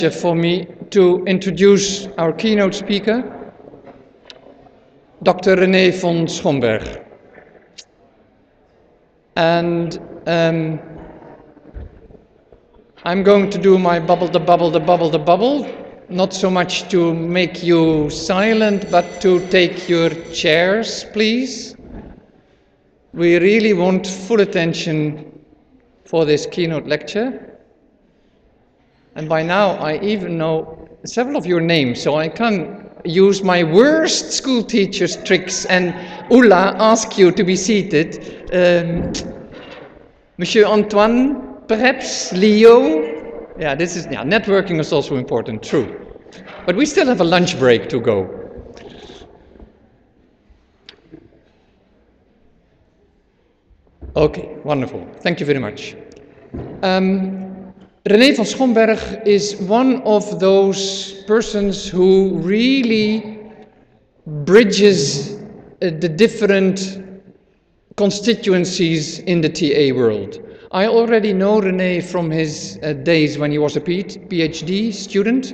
For me to introduce our keynote speaker, Dr. René von Schomberg. And I'm going to do my bubble, not so much to make you silent, but to take your chairs, please. We really want full attention for this keynote lecture. And by now, I even know several of your names, so I can use my worst school teacher's tricks and Ulla ask you to be seated. Monsieur Antoine, perhaps, Leo. Yeah, networking is also important, true. But we still have a lunch break to go. Okay, wonderful. Thank you very much. René van Schomberg is one of those persons who really bridges the different constituencies in the TA world. I already know René from his days when he was a PhD student.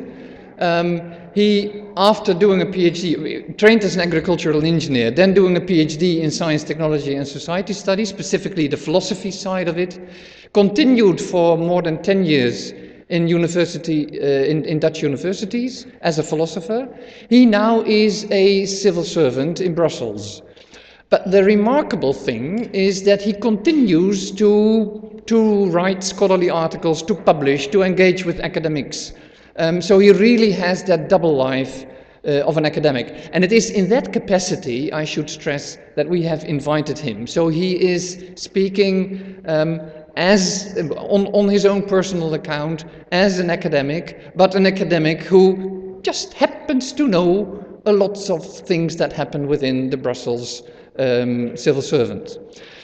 He, after doing a PhD, trained as an agricultural engineer, then doing a PhD in science, technology and society studies, specifically the philosophy side of it, continued for more than 10 years in Dutch universities as a philosopher. He now is a civil servant in Brussels. But the remarkable thing is that he continues to write scholarly articles, to publish, to engage with academics. So he really has that double life of an academic. And it is in that capacity, I should stress, that we have invited him. So he is speaking on his own personal account as an academic, but an academic who just happens to know a lot of things that happen within the Brussels civil servant.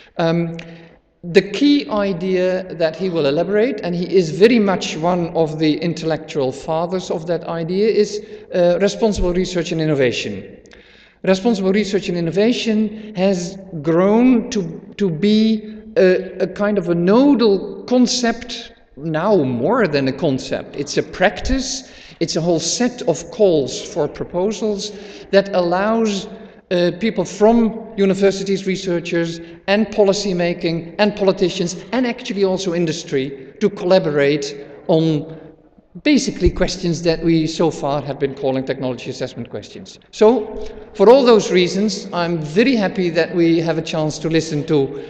The key idea that he will elaborate, and he is very much one of the intellectual fathers of that idea, is responsible research and innovation. Responsible research and innovation has grown to be a kind of a nodal concept, now more than a concept. It's a practice, it's a whole set of calls for proposals that allows people from universities, researchers, and policy making, and politicians, and actually also industry to collaborate on basically questions that we so far have been calling technology assessment questions. So, for all those reasons, I'm very happy that we have a chance to listen to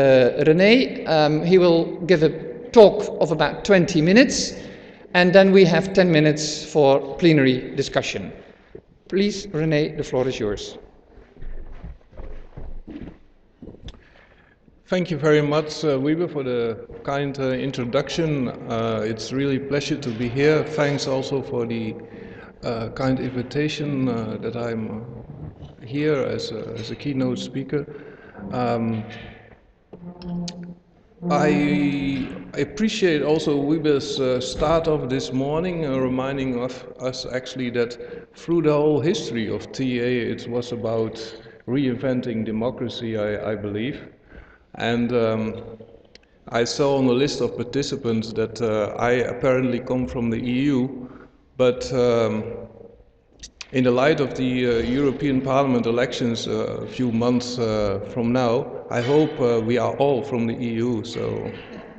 René. He will give a talk of about 20 minutes, and then we have 10 minutes for plenary discussion. Please, René, the floor is yours. Thank you very much, Wiebe, for the kind introduction. It's really a pleasure to be here. Thanks also for the kind invitation that I'm here as a keynote speaker. I appreciate also Wiebe's start of this morning, reminding of us actually that through the whole history of TA, it was about reinventing democracy, I believe. And I saw on the list of participants that I apparently come from the EU, but in the light of the European Parliament elections a few months from now, I hope we are all from the EU. So,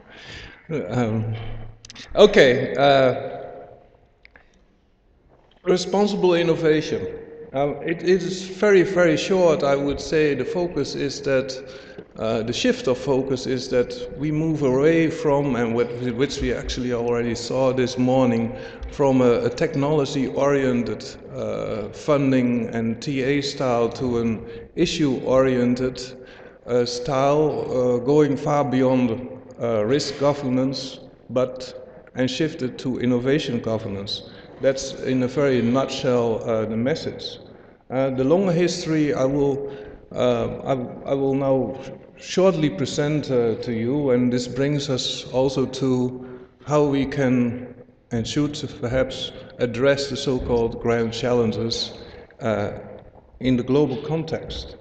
responsible innovation. It is very, very short. I would say the focus is that the shift of focus is that we move away from, and which we actually already saw this morning, from a technology-oriented funding and TA style to an issue-oriented style, going far beyond risk governance, and shifted to innovation governance. That's in a very nutshell the message. The longer history I will now shortly present to you, and this brings us also to how we can and should perhaps address the so-called grand challenges in the global context.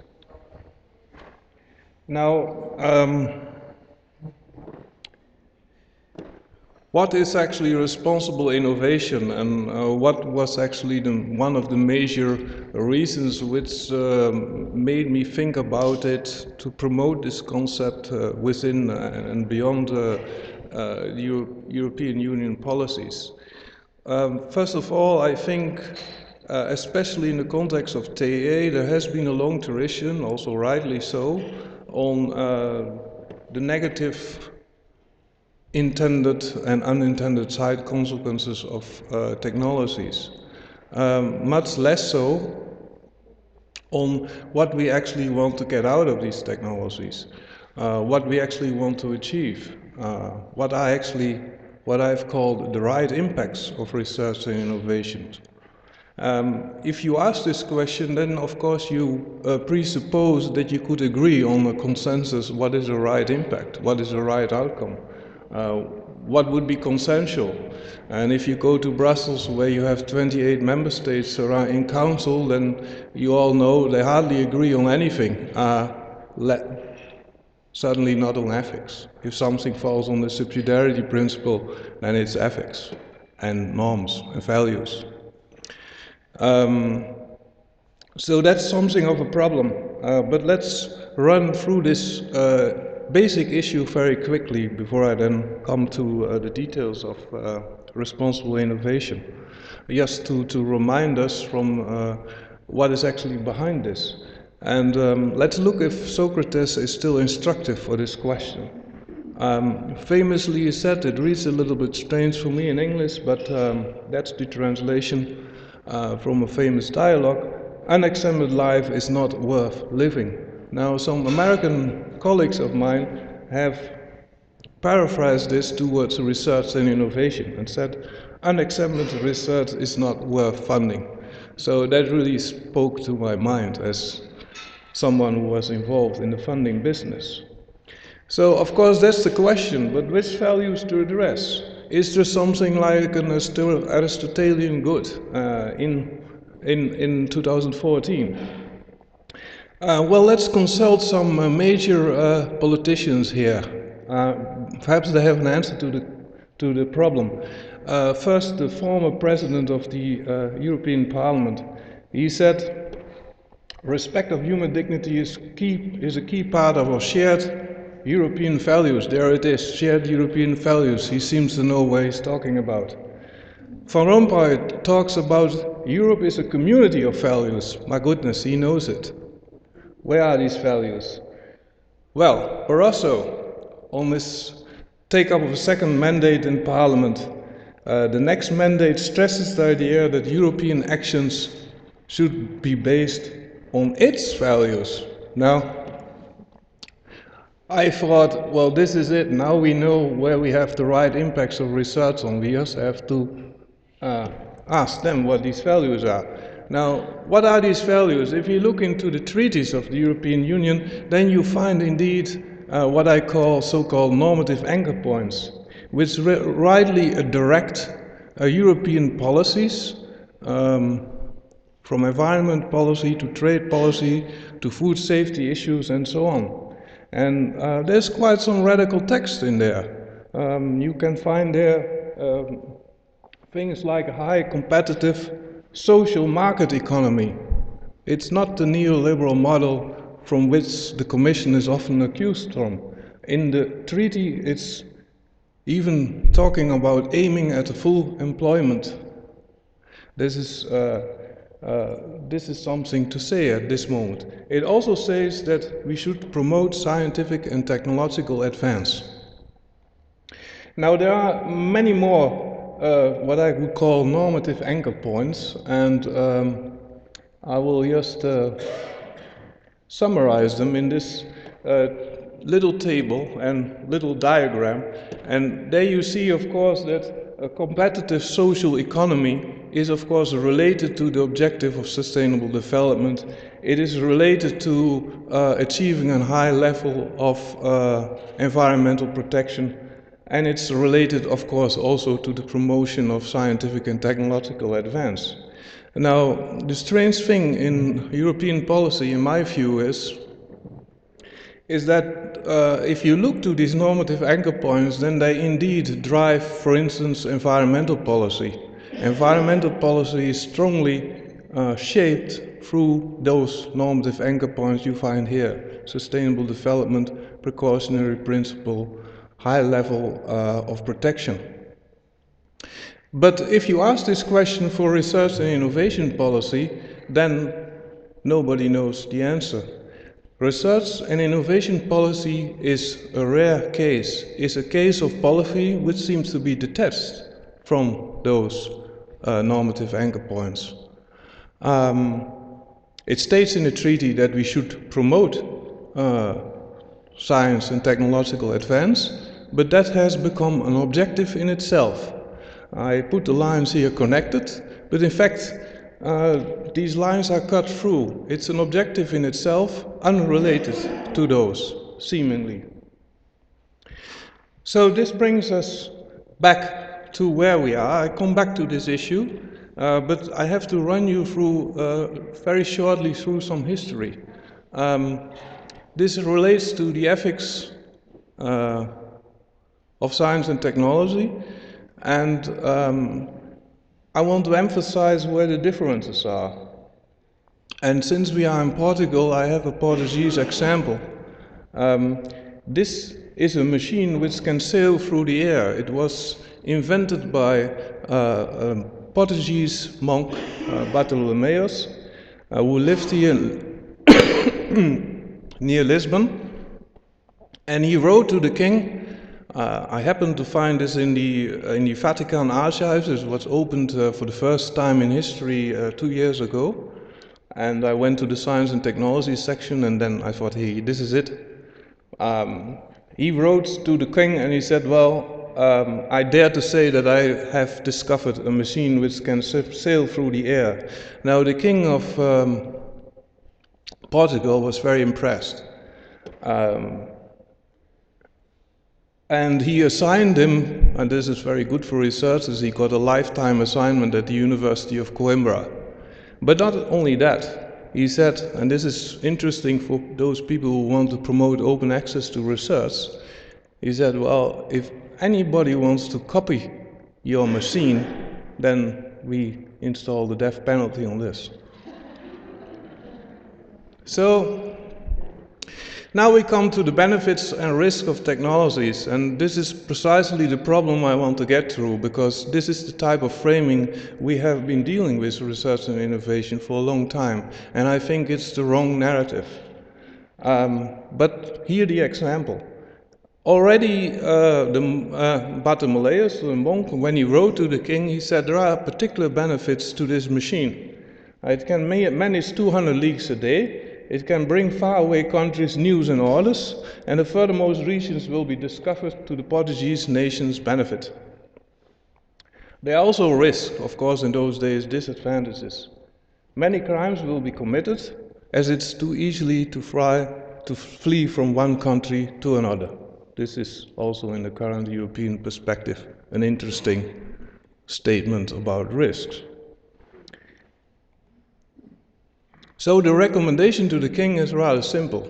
Now, what is actually responsible innovation, and what was actually one of the major reasons which made me think about it to promote this concept within and beyond European Union policies. First of all, I think, especially in the context of TEA, there has been a long tradition, also rightly so, on the negative intended and unintended side consequences of technologies. Much less so on what we actually want to get out of these technologies, what we actually want to achieve, what I've called the right impacts of research and innovation. If you ask this question, then of course you presuppose that you could agree on a consensus: what is the right impact, what is the right outcome, what would be consensual. And if you go to Brussels, where you have 28 member states in council, then you all know they hardly agree on anything, certainly not on ethics. If something falls on the subsidiarity principle, then it's ethics and norms and values. So that's something of a problem, but let's run through this basic issue very quickly before I then come to the details of responsible innovation, just to remind us from what is actually behind this. And let's look if Socrates is still instructive for this question. Famously he said, it reads a little bit strange for me in English, but that's the translation from a famous dialogue: unexamined life is not worth living. Now, some American colleagues of mine have paraphrased this towards research and innovation and said, unexamined research is not worth funding. So that really spoke to my mind as someone who was involved in the funding business. So, of course, that's the question, but which values to address? Is there something like an Aristotelian good in 2014? Well, let's consult some major politicians here. Perhaps they have an answer to the problem. First, the former president of the European Parliament, he said, respect of human dignity is a key part of our shared European values. There it is, shared European values. He seems to know what he's talking about. Van Rompuy talks about Europe is a community of values. My goodness, he knows it. Where are these values? Well, Barroso, on this take-up of a second mandate in Parliament, the next mandate stresses the idea that European actions should be based on its values. Now, I thought, well, this is it. Now we know where we have the right impacts of research on. We just have to ask them what these values are. Now, what are these values? If you look into the treaties of the European Union, then you find indeed what I call so-called normative anchor points, which rightly direct European policies, from environment policy to trade policy to food safety issues and so on. And there's quite some radical text in there. You can find there things like a high competitive social market economy. It's not the neoliberal model from which the Commission is often accused from. In the treaty, it's even talking about aiming at full employment. This is something to say at this moment. It also says that we should promote scientific and technological advance. Now, there are many more what I would call normative anchor points, and I will just summarize them in this little table and little diagram. And there you see, of course, that a competitive social economy is, of course, related to the objective of sustainable development. It is related to achieving a high level of environmental protection, and it's related, of course, also to the promotion of scientific and technological advance. Now, the strange thing in European policy, in my view, is is that if you look to these normative anchor points, then they indeed drive, for instance, environmental policy. Environmental policy is strongly shaped through those normative anchor points you find here: sustainable development, precautionary principle, high level of protection. But if you ask this question for research and innovation policy, then nobody knows the answer. Research and innovation policy is a rare case, is a case of policy which seems to be detached from those normative anchor points. It states in the treaty that we should promote science and technological advance, but that has become an objective in itself. I put the lines here connected, but in fact these lines are cut through. It's an objective in itself, unrelated to those, seemingly. So this brings us back to where we are. I come back to this issue, but I have to run you through, very shortly, through some history. This relates to the ethics of science and technology, and I want to emphasize where the differences are. And since we are in Portugal, I have a Portuguese example. This is a machine which can sail through the air. It was invented by a Portuguese monk, Bartolomeus, who lived here near Lisbon. And he wrote to the king. I happened to find this in the Vatican archives. It was opened for the first time in history 2 years ago. And I went to the science and technology section, and then I thought, hey, this is it. He wrote to the king and he said, well, I dare to say that I have discovered a machine which can sail through the air. Now, the king of Portugal was very impressed. And he assigned him, and this is very good for researchers, he got a lifetime assignment at the University of Coimbra. But not only that, he said, and this is interesting for those people who want to promote open access to research, he said, well, if anybody wants to copy your machine, then we install the death penalty on this. So, now we come to the benefits and risks of technologies, and this is precisely the problem I want to get through, because this is the type of framing we have been dealing with research and innovation for a long time, and I think it's the wrong narrative. But here the example. Already Bartolomeus, the monk, when he wrote to the king, he said there are particular benefits to this machine. It can manage 200 leagues a day. It can bring faraway countries news and orders, and the furthermost regions will be discovered to the Portuguese nation's benefit. There are also risks, of course, in those days, disadvantages. Many crimes will be committed, as it's too easily to flee from one country to another. This is also in the current European perspective an interesting statement about risks. So the recommendation to the king is rather simple.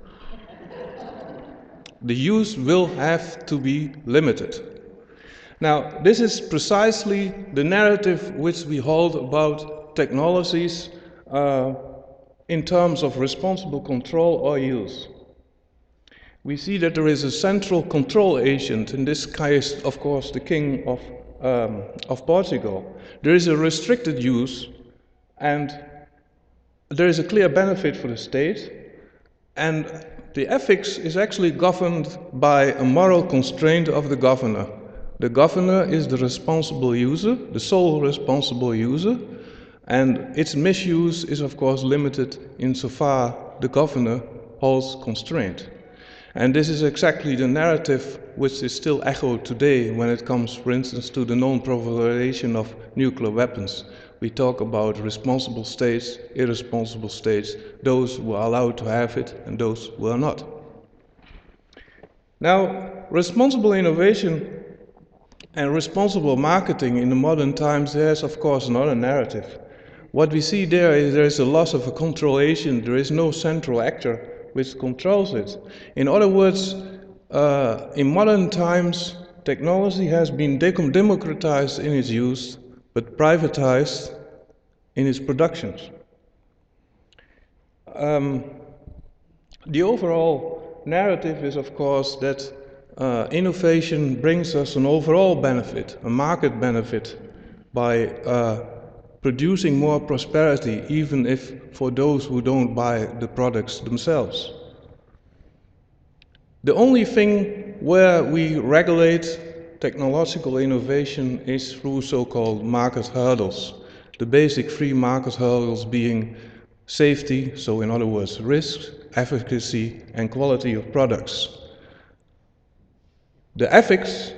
The use will have to be limited. Now, this is precisely the narrative which we hold about technologies in terms of responsible control or use. We see that there is a central control agent, in this case, of course, the king of Portugal. There is a restricted use, and there is a clear benefit for the state, and the ethics is actually governed by a moral constraint of the governor. The governor is the responsible user, the sole responsible user, and its misuse is of course limited insofar the governor holds constraint. And this is exactly the narrative which is still echoed today when it comes, for instance, to the non-proliferation of nuclear weapons. We talk about responsible states, irresponsible states, those who are allowed to have it and those who are not. Now, responsible innovation and responsible marketing in the modern times, there's of course another narrative. What we see there is a loss of a control agent. There is no central actor which controls it. In other words, in modern times, technology has been democratized in its use, but privatized in its productions. The overall narrative is, of course, that innovation brings us an overall benefit, a market benefit, by producing more prosperity, even if for those who don't buy the products themselves. The only thing where we regulate technological innovation is through so-called market hurdles. The basic three market hurdles being safety, so in other words, risks, efficacy, and quality of products. The ethics,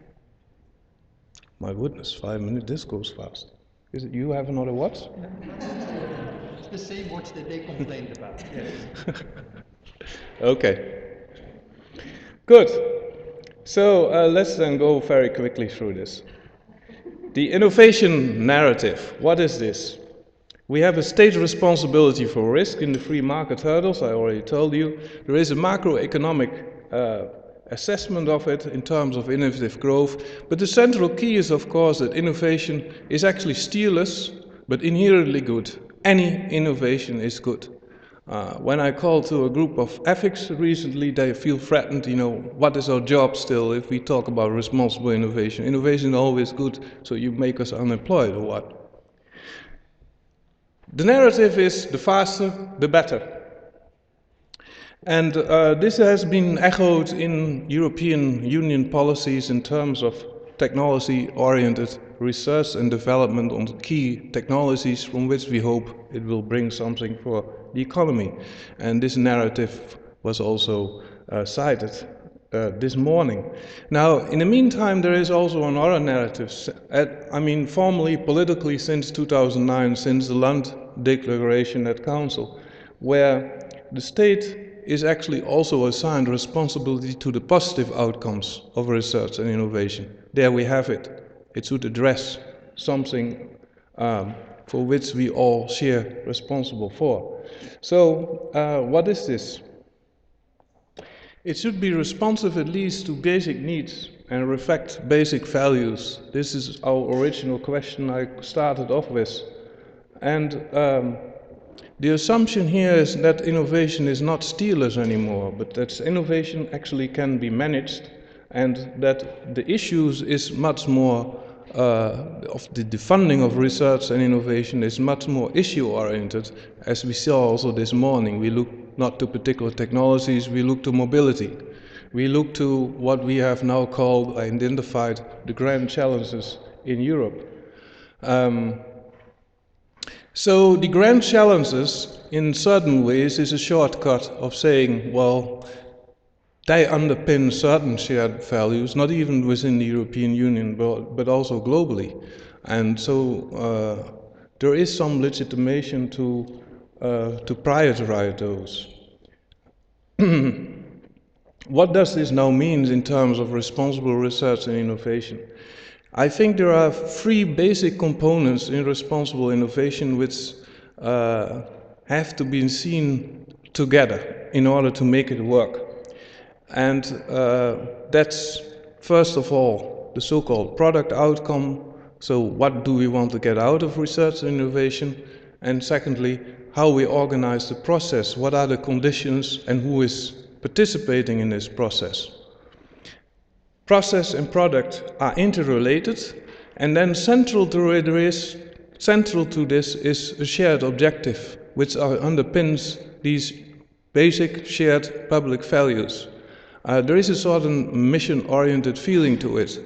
my goodness, 5 minutes, this goes fast. Is it you have another watch? It's the same watch that they complained about, yes. Okay. Good. So let's then go very quickly through this. The innovation narrative, what is this? We have a state responsibility for risk in the free market hurdles, I already told you. There is a macroeconomic assessment of it in terms of innovative growth, but the central key is, of course, that innovation is actually steerless, but inherently good. Any innovation is good. When I called to a group of ethics recently, they feel threatened, what is our job still if we talk about responsible innovation? Innovation is always good, so you make us unemployed or what? The narrative is the faster, the better. And this has been echoed in European Union policies in terms of technology-oriented research and development on key technologies from which we hope it will bring something for the economy. And this narrative was also cited this morning. Now, in the meantime, there is also another narrative. Formally, politically, since 2009, since the Lund Declaration at Council, where the state is actually also assigned responsibility to the positive outcomes of research and innovation. There we have it. It should address something for which we all share responsible for. So, what is this? It should be responsive at least to basic needs and reflect basic values. This is our original question I started off with. And the assumption here is that innovation is not steerless anymore, but that innovation actually can be managed, and that the issues is much more of the funding of research and innovation is much more issue-oriented, as we saw also this morning. We look not to particular technologies, we look to mobility. We look to what we have now called, identified, the grand challenges in Europe. So the grand challenges, in certain ways, is a shortcut of saying, well, they underpin certain shared values, not even within the European Union, but also globally. And so there is some legitimation to prioritize those. What does this now mean in terms of responsible research and innovation? I think there are three basic components in responsible innovation which have to be seen together in order to make it work. And that's, first of all, the so-called product outcome. So what do we want to get out of research and innovation? And secondly, how we organize the process. What are the conditions and who is participating in this process? Process and product are interrelated, and then central to this is a shared objective, which underpins these basic shared public values. There is a sort of mission-oriented feeling to it.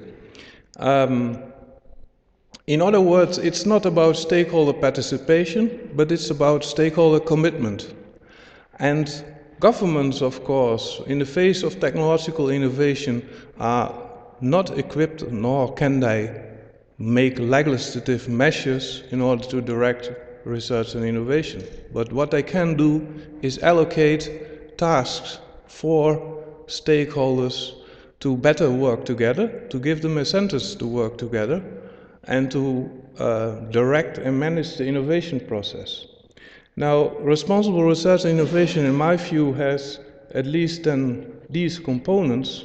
In other words, it's not about stakeholder participation, but it's about stakeholder commitment. And governments, of course, in the face of technological innovation, are not equipped, nor can they make legislative measures in order to direct research and innovation. But what they can do is allocate tasks for stakeholders to better work together, to give them incentives to work together, and to direct and manage the innovation process. Now, responsible research and innovation, in my view, has at least then these components.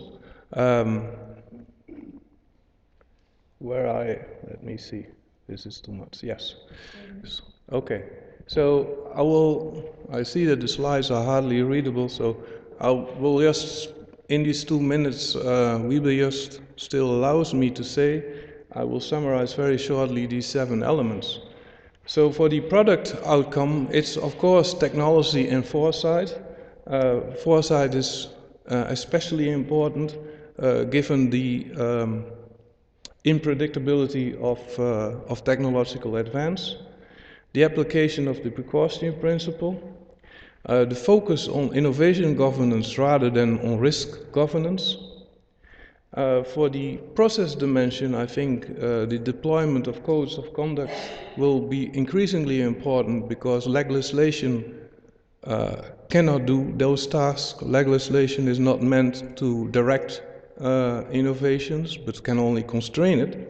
Let me see, this is too much, yes. Okay, so I see that the slides are hardly readable, so I will just, in these 2 minutes, Wiebe just still allows me to say, I will summarize very shortly these 7 elements. So for the product outcome, it's of course technology and foresight. Foresight is especially important given the unpredictability of technological advance, the application of the precautionary principle, the focus on innovation governance rather than on risk governance. For the process dimension, I think the deployment of codes of conduct will be increasingly important because legislation cannot do those tasks. Legislation is not meant to direct innovations, but can only constrain it.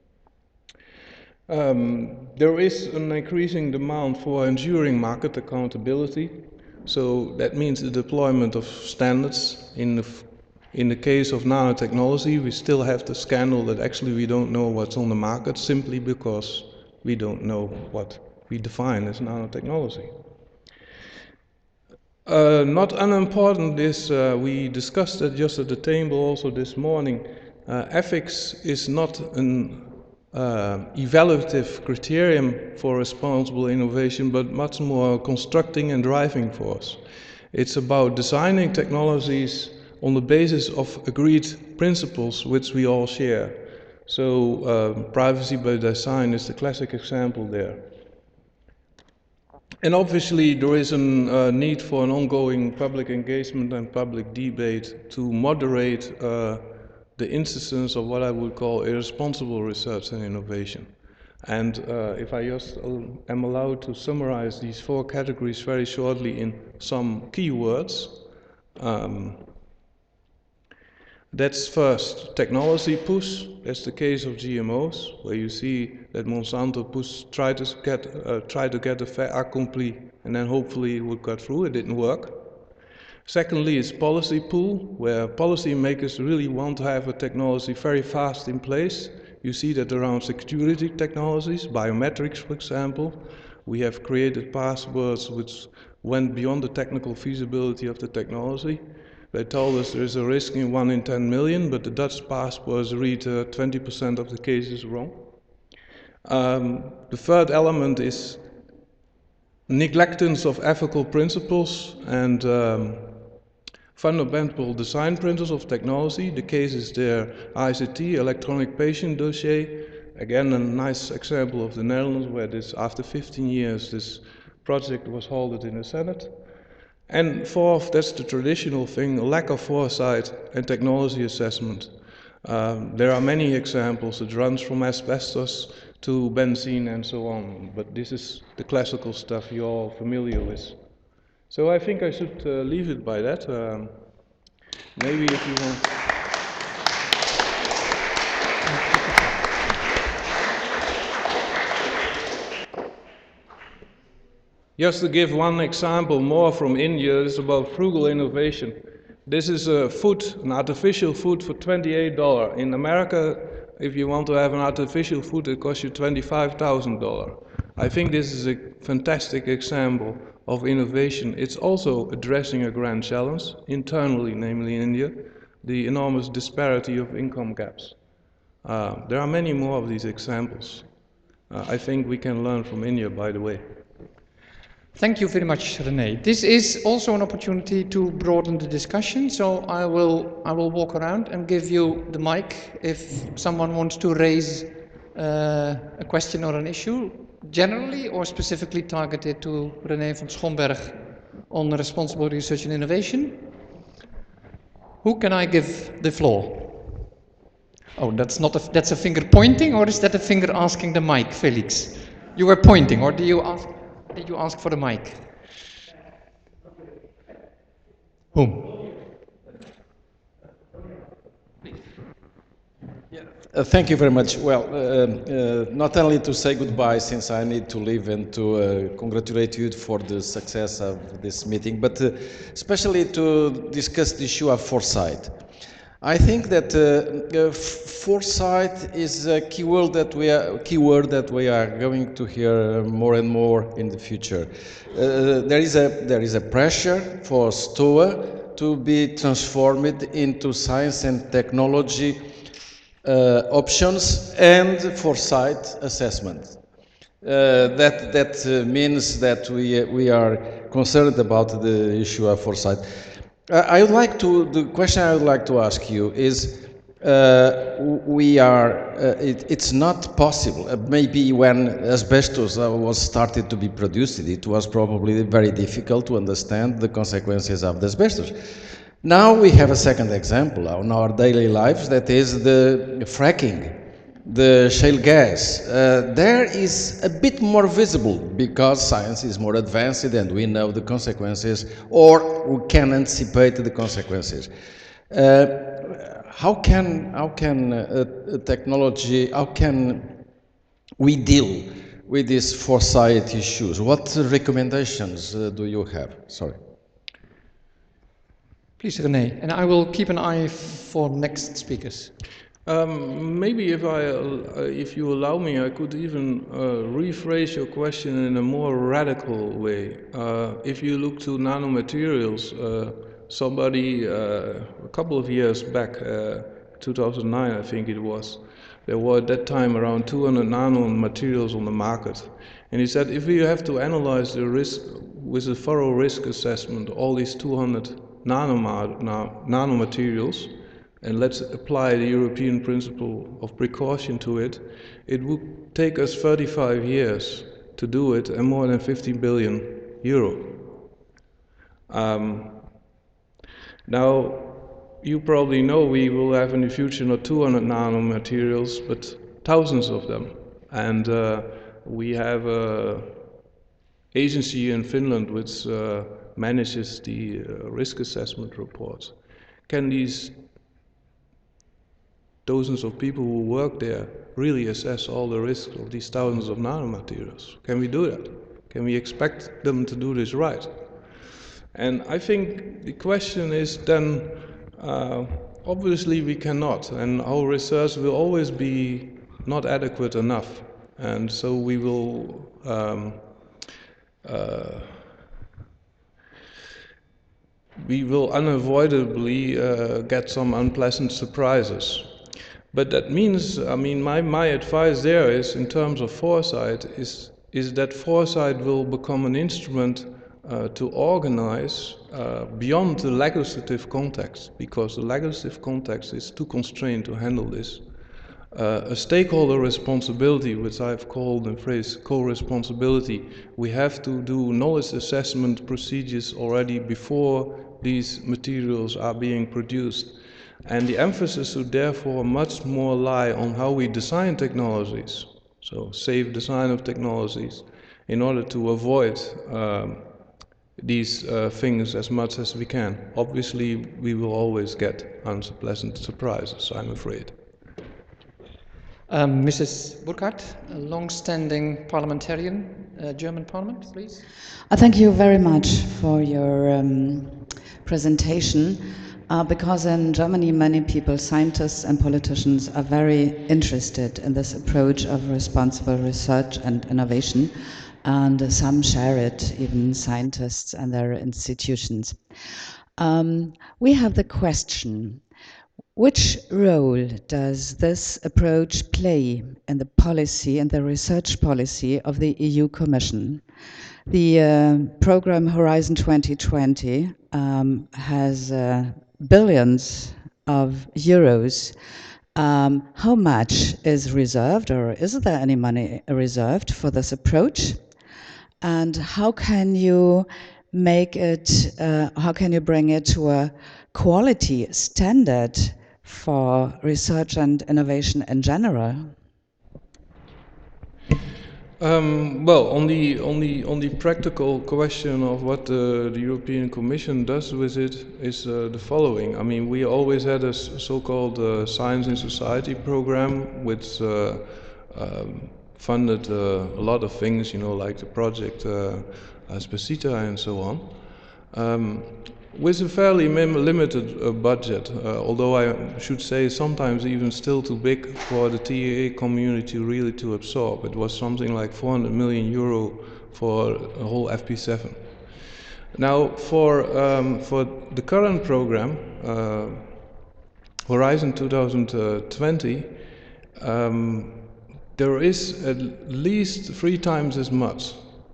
There is an increasing demand for enduring market accountability. So that means the deployment of standards. In the case of nanotechnology, we still have the scandal that actually we don't know what's on the market simply because we don't know what we define as nanotechnology. Not unimportant is, we discussed it just at the table also this morning, ethics is not an evaluative criterion for responsible innovation, but much more constructing and driving force. It's about designing technologies on the basis of agreed principles which we all share. So privacy by design is the classic example there. And obviously there is a need for an ongoing public engagement and public debate to moderate the instances of what I would call irresponsible research and innovation. And if I just am allowed to summarize these 4 categories very shortly in some keywords. That's first, technology push. That's the case of GMOs, where you see that Monsanto tried to get a fait accompli, and then hopefully it would cut through. It didn't work. Secondly, it's policy pull, where policymakers really want to have a technology very fast in place. You see that around security technologies, biometrics, for example. We have created passwords which went beyond the technical feasibility of the technology. They told us there is a risk in 1 in 10 million, but the Dutch passwords read 20% of the cases wrong. The third element is neglectance of ethical principles and fundamental design principles of technology. The case is there, ICT, electronic patient dossier. Again, a nice example of the Netherlands, where after 15 years, this project was halted in the Senate. And fourth, that's the traditional thing, a lack of foresight and technology assessment. There are many examples. It runs from asbestos to benzene and so on, but this is the classical stuff you're all familiar with. So I think I should leave it by that. Maybe if you want... Just to give one example more from India, it's about frugal innovation. This is an artificial food for $28. In America, if you want to have an artificial food, it costs you $25,000. I think this is a fantastic example of innovation. It's also addressing a grand challenge internally, namely in India, the enormous disparity of income gaps. There are many more of these examples. I think we can learn from India, by the way. Thank you very much, René. This is also an opportunity to broaden the discussion, so I will walk around and give you the mic if someone wants to raise a question or an issue, generally or specifically targeted to René van Schomberg on responsible research and innovation. Who can I give the floor? Oh, that's a finger pointing, or is that a finger asking the mic, Felix? You were pointing, or did you ask for the mic? Whom? Yeah. Thank you very much. Well, not only to say goodbye since I need to leave and to congratulate you for the success of this meeting, but especially to discuss the issue of foresight. I think that foresight is a keyword that we are going to hear more and more in the future. There is a pressure for STOA to be transformed into science and technology options and foresight assessment. That means that we are concerned about the issue of foresight. The question I would like to ask you is, it's not possible. Maybe when asbestos was started to be produced, it was probably very difficult to understand the consequences of the asbestos. Now we have a second example on our daily lives, that is the fracking, the shale gas. There is a bit more visible because science is more advanced and we know the consequences, or we can anticipate the consequences. How can we deal with these foresight issues? What recommendations do you have? Sorry. Please, René, and I will keep an eye for next speakers. Maybe if you allow me, I could even rephrase your question in a more radical way. If you look to nanomaterials, somebody a couple of years back, 2009 I think it was, there were at that time around 200 nanomaterials on the market. And he said, if you have to analyze the risk with a thorough risk assessment, all these 200 nanomaterials, and let's apply the European principle of precaution to it, it would take us 35 years to do it and more than 50 billion euro. Now, you probably know we will have in the future not 200 nanomaterials, but thousands of them. And we have an agency in Finland which manages the risk assessment reports. Can these dozens of people who work there really assess all the risks of these thousands of nanomaterials? Can we do that? Can we expect them to do this right? And I think the question is then, obviously we cannot, and our research will always be not adequate enough. And so we will unavoidably get some unpleasant surprises. But that means, I mean, my advice there is, in terms of foresight, is that foresight will become an instrument to organize beyond the legislative context, because the legislative context is too constrained to handle this. A stakeholder responsibility, which I've called the phrase co-responsibility. We have to do knowledge assessment procedures already before these materials are being produced. And the emphasis should therefore much more lie on how we design technologies, so safe design of technologies, in order to avoid these things as much as we can. Obviously, we will always get unpleasant surprises, I'm afraid. Mrs. Burkhardt, a long-standing parliamentarian, German Parliament, please. Thank you very much for your presentation. Because in Germany, many people, scientists and politicians, are very interested in this approach of responsible research and innovation, and some share it, even scientists and their institutions. We have the question, which role does this approach play in the policy and the research policy of the EU Commission? The program Horizon 2020 has billions of euros. How much is reserved, or is there any money reserved for this approach? And how can you make it, how can you bring it to a quality standard for research and innovation in general? Well, on the practical question of what the European Commission does with it is the following. I mean, we always had a so-called Science in Society program, which funded a lot of things, like the project Spacita and so on. With a fairly limited budget, although I should say sometimes even still too big for the TAA community really to absorb. It was something like 400 million euro for a whole FP7. Now, for the current program, Horizon 2020, there is at least 3 times as much,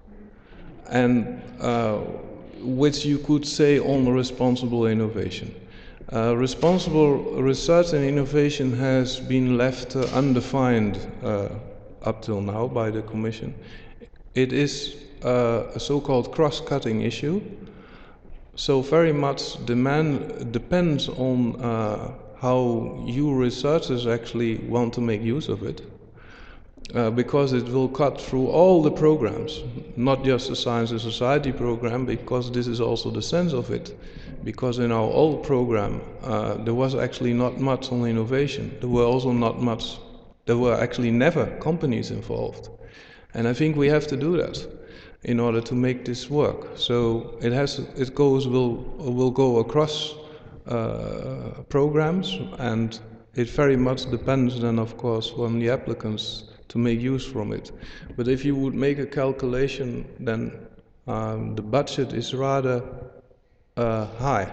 and which you could say on responsible innovation. Responsible research and innovation has been left undefined up till now by the Commission. It is a so-called cross-cutting issue, so very much depends on how you researchers actually want to make use of it. Because it will cut through all the programs, not just the Science and Society program, because this is also the sense of it. Because in our old program, there was actually not much on innovation. There were actually never companies involved. And I think we have to do that in order to make this work. So will go across programs, and it very much depends then, of course, on the applicants to make use from it. But if you would make a calculation, then the budget is rather high.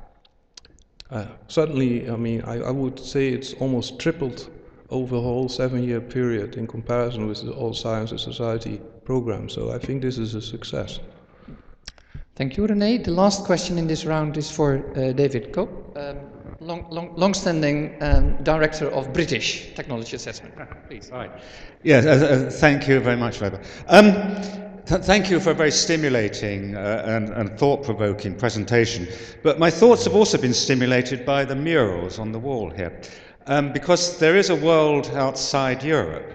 Certainly, I mean, I would say it's almost tripled over the whole 7-year period in comparison with the old Science and Society program. So I think this is a success. Thank you, René. The last question in this round is for David Cope, long-standing director of British Technology Assessment. Please. Right. Yes, thank you very much, Weber. Thank you for a very stimulating and thought-provoking presentation. But my thoughts have also been stimulated by the murals on the wall here, because there is a world outside Europe,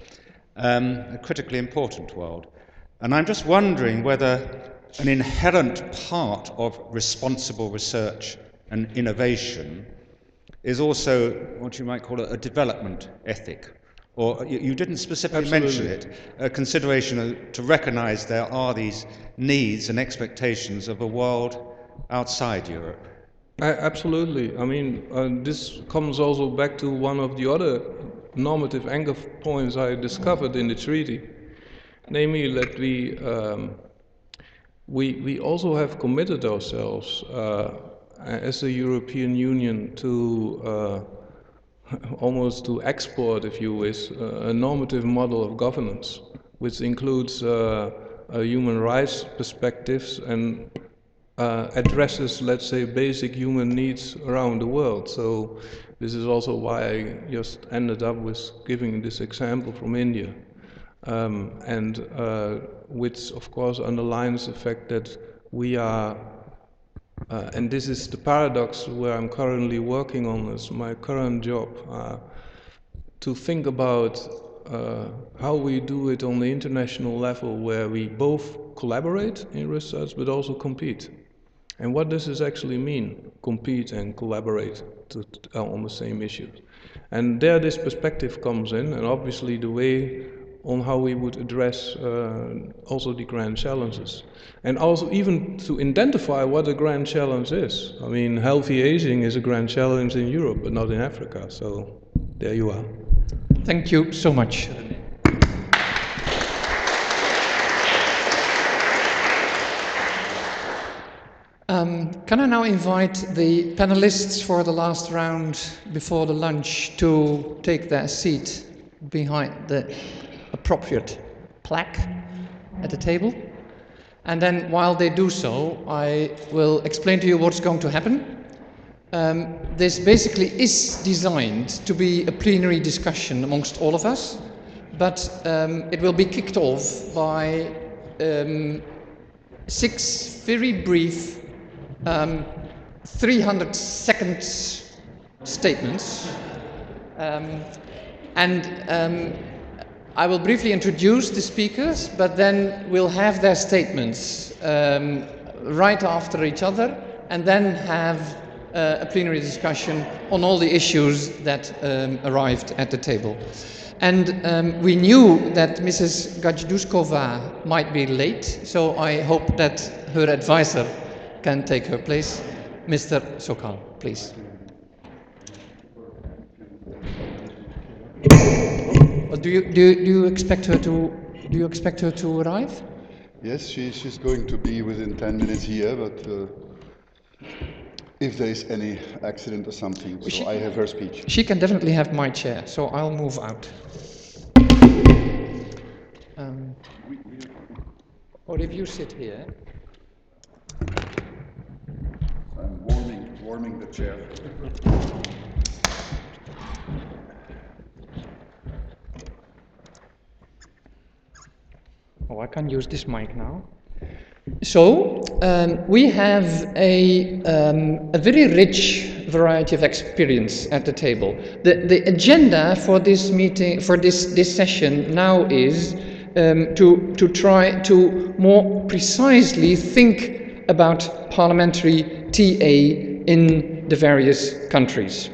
a critically important world. And I'm just wondering whether an inherent part of responsible research and innovation is also what you might call a development ethic. Or you didn't specifically mention it, a consideration to recognize there are these needs and expectations of a world outside Europe. Absolutely. I mean, this comes also back to one of the other normative anchor points I discovered in the treaty, namely that we also have committed ourselves as a European Union to almost to export, if you wish, a normative model of governance, which includes human rights perspectives and addresses, let's say, basic human needs around the world. So this is also why I just ended up with giving this example from India. And which of course underlines the fact that we are, and this is the paradox where I'm currently working on as my current job, to think about how we do it on the international level, where we both collaborate in research but also compete. And what does this actually mean, compete and collaborate on the same issues? And there this perspective comes in, and obviously the way on how we would address also the grand challenges. And also even to identify what a grand challenge is. I mean, healthy aging is a grand challenge in Europe, but not in Africa. So there you are. Thank you so much. Can I now invite the panelists for the last round before the lunch to take their seat behind the appropriate plaque at the table? And then while they do so, I will explain to you what's going to happen. This basically is designed to be a plenary discussion amongst all of us, but it will be kicked off by 6 very brief 300-second statements. I will briefly introduce the speakers, but then we'll have their statements right after each other, and then have a plenary discussion on all the issues that arrived at the table. And we knew that Mrs. Gajdusková might be late, so I hope that her advisor can take her place. Mr. Sokal, please. Do you expect her to arrive? Yes, she's going to be within 10 minutes here, but if there is any accident or something, so I have her speech. She can definitely have my chair, so I'll move out. Or if you sit here. I'm warming the chair. Oh, I can use this mic now. So, we have a very rich variety of experience at the table. The agenda for this meeting, for this session now is to try to more precisely think about parliamentary TA in the various countries.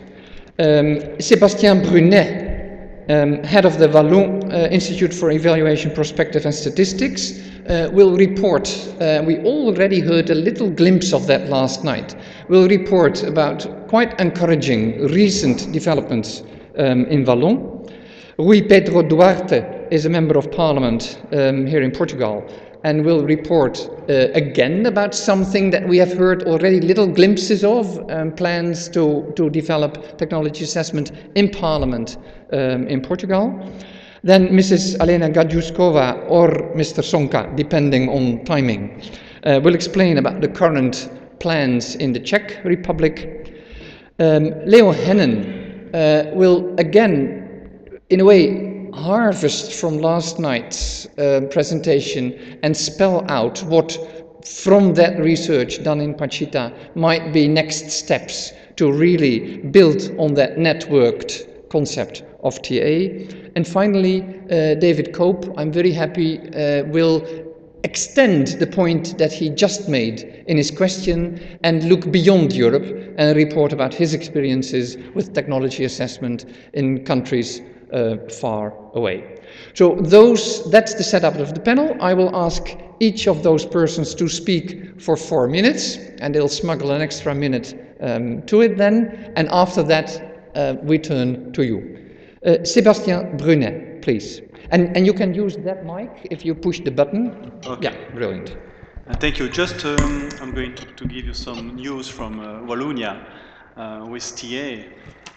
Sébastien Brunet, head of the Wallon Institute for Evaluation, Perspective and Statistics, will report, we already heard a little glimpse of that last night, will report about quite encouraging recent developments in Wallon. Rui Pedro Duarte is a member of parliament here in Portugal and will report again about something that we have heard already little glimpses of, plans to develop technology assessment in parliament in Portugal. Then Mrs. Alena Gajdusková or Mr. Sonka, depending on timing, will explain about the current plans in the Czech Republic. Leo Hennen will again, in a way, harvest from last night's presentation and spell out what, from that research done in Pachita, might be next steps to really build on that networked concept of TA. And finally, David Cope, I'm very happy, will extend the point that he just made in his question and look beyond Europe and report about his experiences with technology assessment in countries far away. So that's the setup of the panel. I will ask each of those persons to speak for 4 minutes, and they'll smuggle an extra minute to it then, and after that we turn to you. Sébastien Brunet, please. And you can use that mic if you push the button. Okay. Yeah, brilliant. Thank you. Just I'm going to give you some news from Wallonia with TA.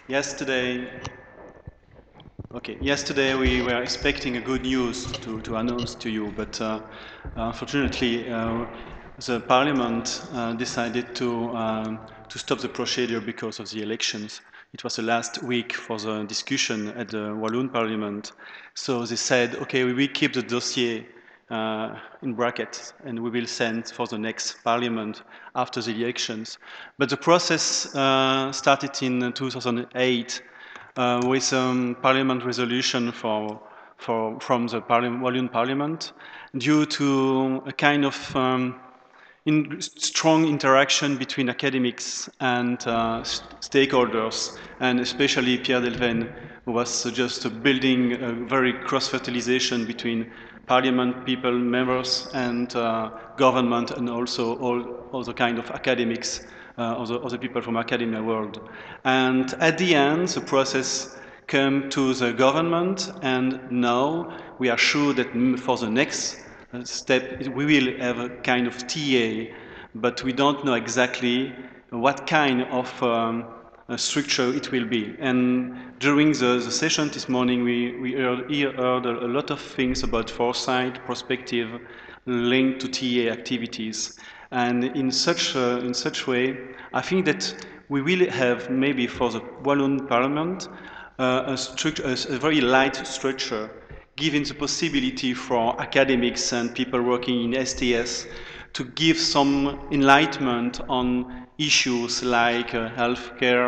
Yesterday we were expecting a good news to announce to you, but unfortunately the Parliament decided to stop the procedure because of the elections. It was the last week for the discussion at the Walloon Parliament. So they said, okay, we will keep the dossier in brackets and we will send for the next Parliament after the elections. But the process started in 2008 with a Parliament resolution from the Walloon Parliament due to a kind of strong interaction between academics and stakeholders, and especially Pierre Delven, who was just building a very cross-fertilization between parliament people, members, and government, and also all the kind of academics, other people from academia world. And at the end, the process came to the government, and now we are sure that for the next step, we will have a kind of TA, but we don't know exactly what kind of structure it will be. And during the session this morning, we heard a lot of things about foresight, perspective, linked to TA activities. And in such way, I think that we will have maybe for the Walloon Parliament a very light structure, giving the possibility for academics and people working in STS to give some enlightenment on issues like healthcare,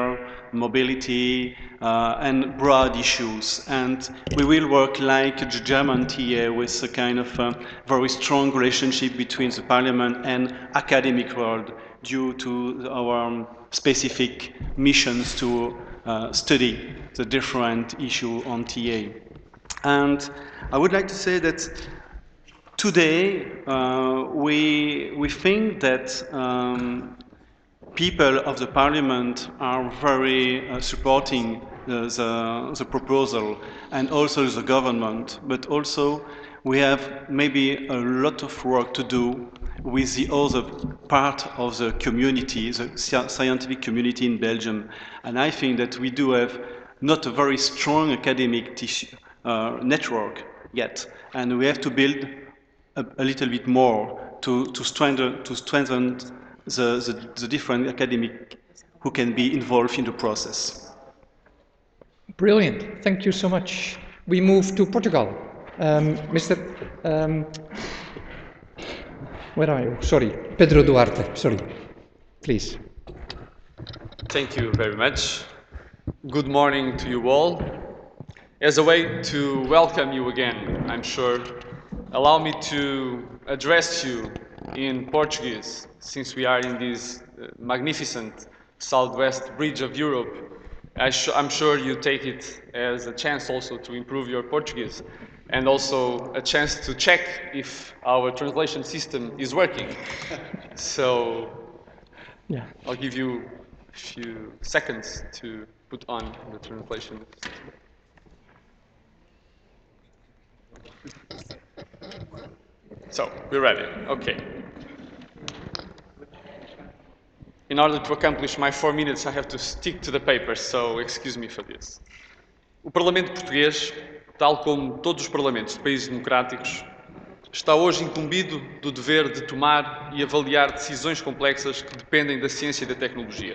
mobility, and broad issues. And we will work like the German TA with a kind of very strong relationship between the Parliament and academic world due to our specific missions to study the different issue on TA. And I would like to say that today we think that people of the Parliament are very supporting the proposal and also the government, but also we have maybe a lot of work to do with the other part of the community, the scientific community in Belgium. And I think that we do have not a very strong academic network yet, and we have to build a little bit more to strengthen the different academic who can be involved in the process. Brilliant. Thank you so much. We move to Portugal. Where are you? Sorry, Pedro Duarte. Sorry, please. Thank you very much. Good morning to you all. As a way to welcome you again, I'm sure, allow me to address you in Portuguese, since we are in this magnificent southwest bridge of Europe. I'm sure you take it as a chance also to improve your Portuguese, and also a chance to check if our translation system is working. So yeah, I'll give you a few seconds to put on the translation system. So, we're ready. Okay. In order to accomplish my 4 minutes, I have to stick to the paper, so excuse me for this. O Parlamento Português, tal como todos os parlamentos de países democráticos, está hoje incumbido do dever de tomar e avaliar decisões complexas que dependem da ciência e da tecnologia.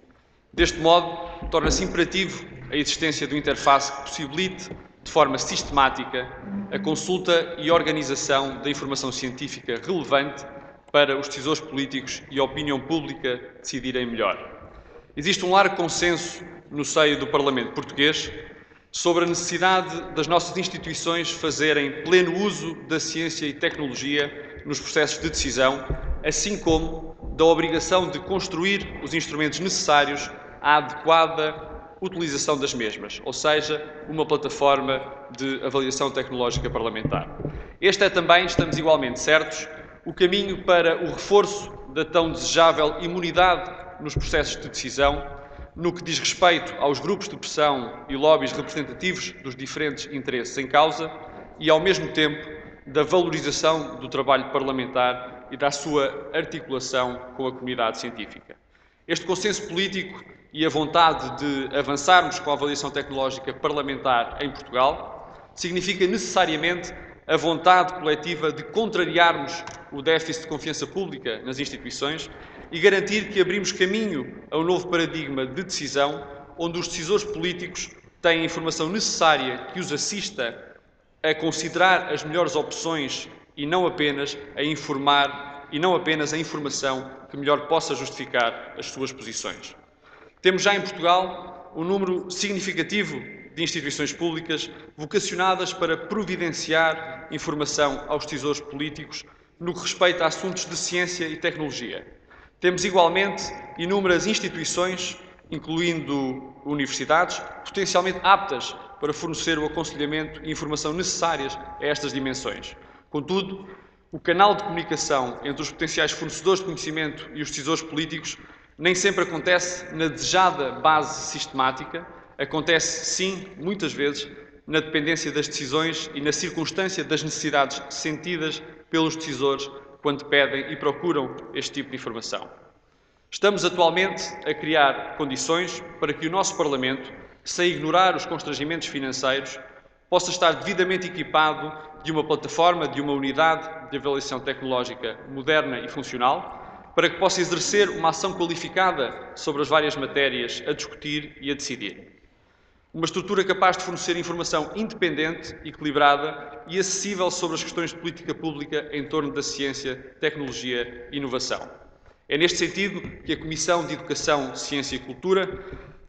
Deste modo, torna-se imperativo a existência de uma interface que possibilite, de forma sistemática, a consulta e organização da informação científica relevante para os decisores políticos e a opinião pública decidirem melhor. Existe um largo consenso no seio do Parlamento português sobre a necessidade das nossas instituições fazerem pleno uso da ciência e tecnologia nos processos de decisão, assim como da obrigação de construir os instrumentos necessários à adequada utilização das mesmas, ou seja, uma plataforma de avaliação tecnológica parlamentar. Este é também, estamos igualmente certos, o caminho para o reforço da tão desejável imunidade nos processos de decisão, no que diz respeito aos grupos de pressão e lobbies representativos dos diferentes interesses em causa e, ao mesmo tempo, da valorização do trabalho parlamentar e da sua articulação com a comunidade científica. Este consenso político e a vontade de avançarmos com a avaliação tecnológica parlamentar em Portugal significa necessariamente a vontade coletiva de contrariarmos o déficit de confiança pública nas instituições e garantir que abrimos caminho a um novo paradigma de decisão onde os decisores políticos têm a informação necessária que os assista a considerar as melhores opções e não apenas a informar e não apenas a informação que melhor possa justificar as suas posições. Temos já em Portugal um número significativo de instituições públicas vocacionadas para providenciar informação aos decisores políticos no que respeita a assuntos de ciência e tecnologia. Temos igualmente inúmeras instituições, incluindo universidades, potencialmente aptas para fornecer o aconselhamento e informação necessárias a estas dimensões. Contudo, o canal de comunicação entre os potenciais fornecedores de conhecimento e os decisores políticos nem sempre acontece na desejada base sistemática, acontece, sim, muitas vezes, na dependência das decisões e na circunstância das necessidades sentidas pelos decisores quando pedem e procuram este tipo de informação. Estamos atualmente a criar condições para que o nosso Parlamento, sem ignorar os constrangimentos financeiros, possa estar devidamente equipado de uma plataforma, de uma unidade de avaliação tecnológica moderna e funcional, para que possa exercer uma ação qualificada sobre as várias matérias a discutir e a decidir. Uma estrutura capaz de fornecer informação independente, equilibrada e acessível sobre as questões de política pública em torno da ciência, tecnologia e inovação. É neste sentido que a Comissão de Educação, Ciência e Cultura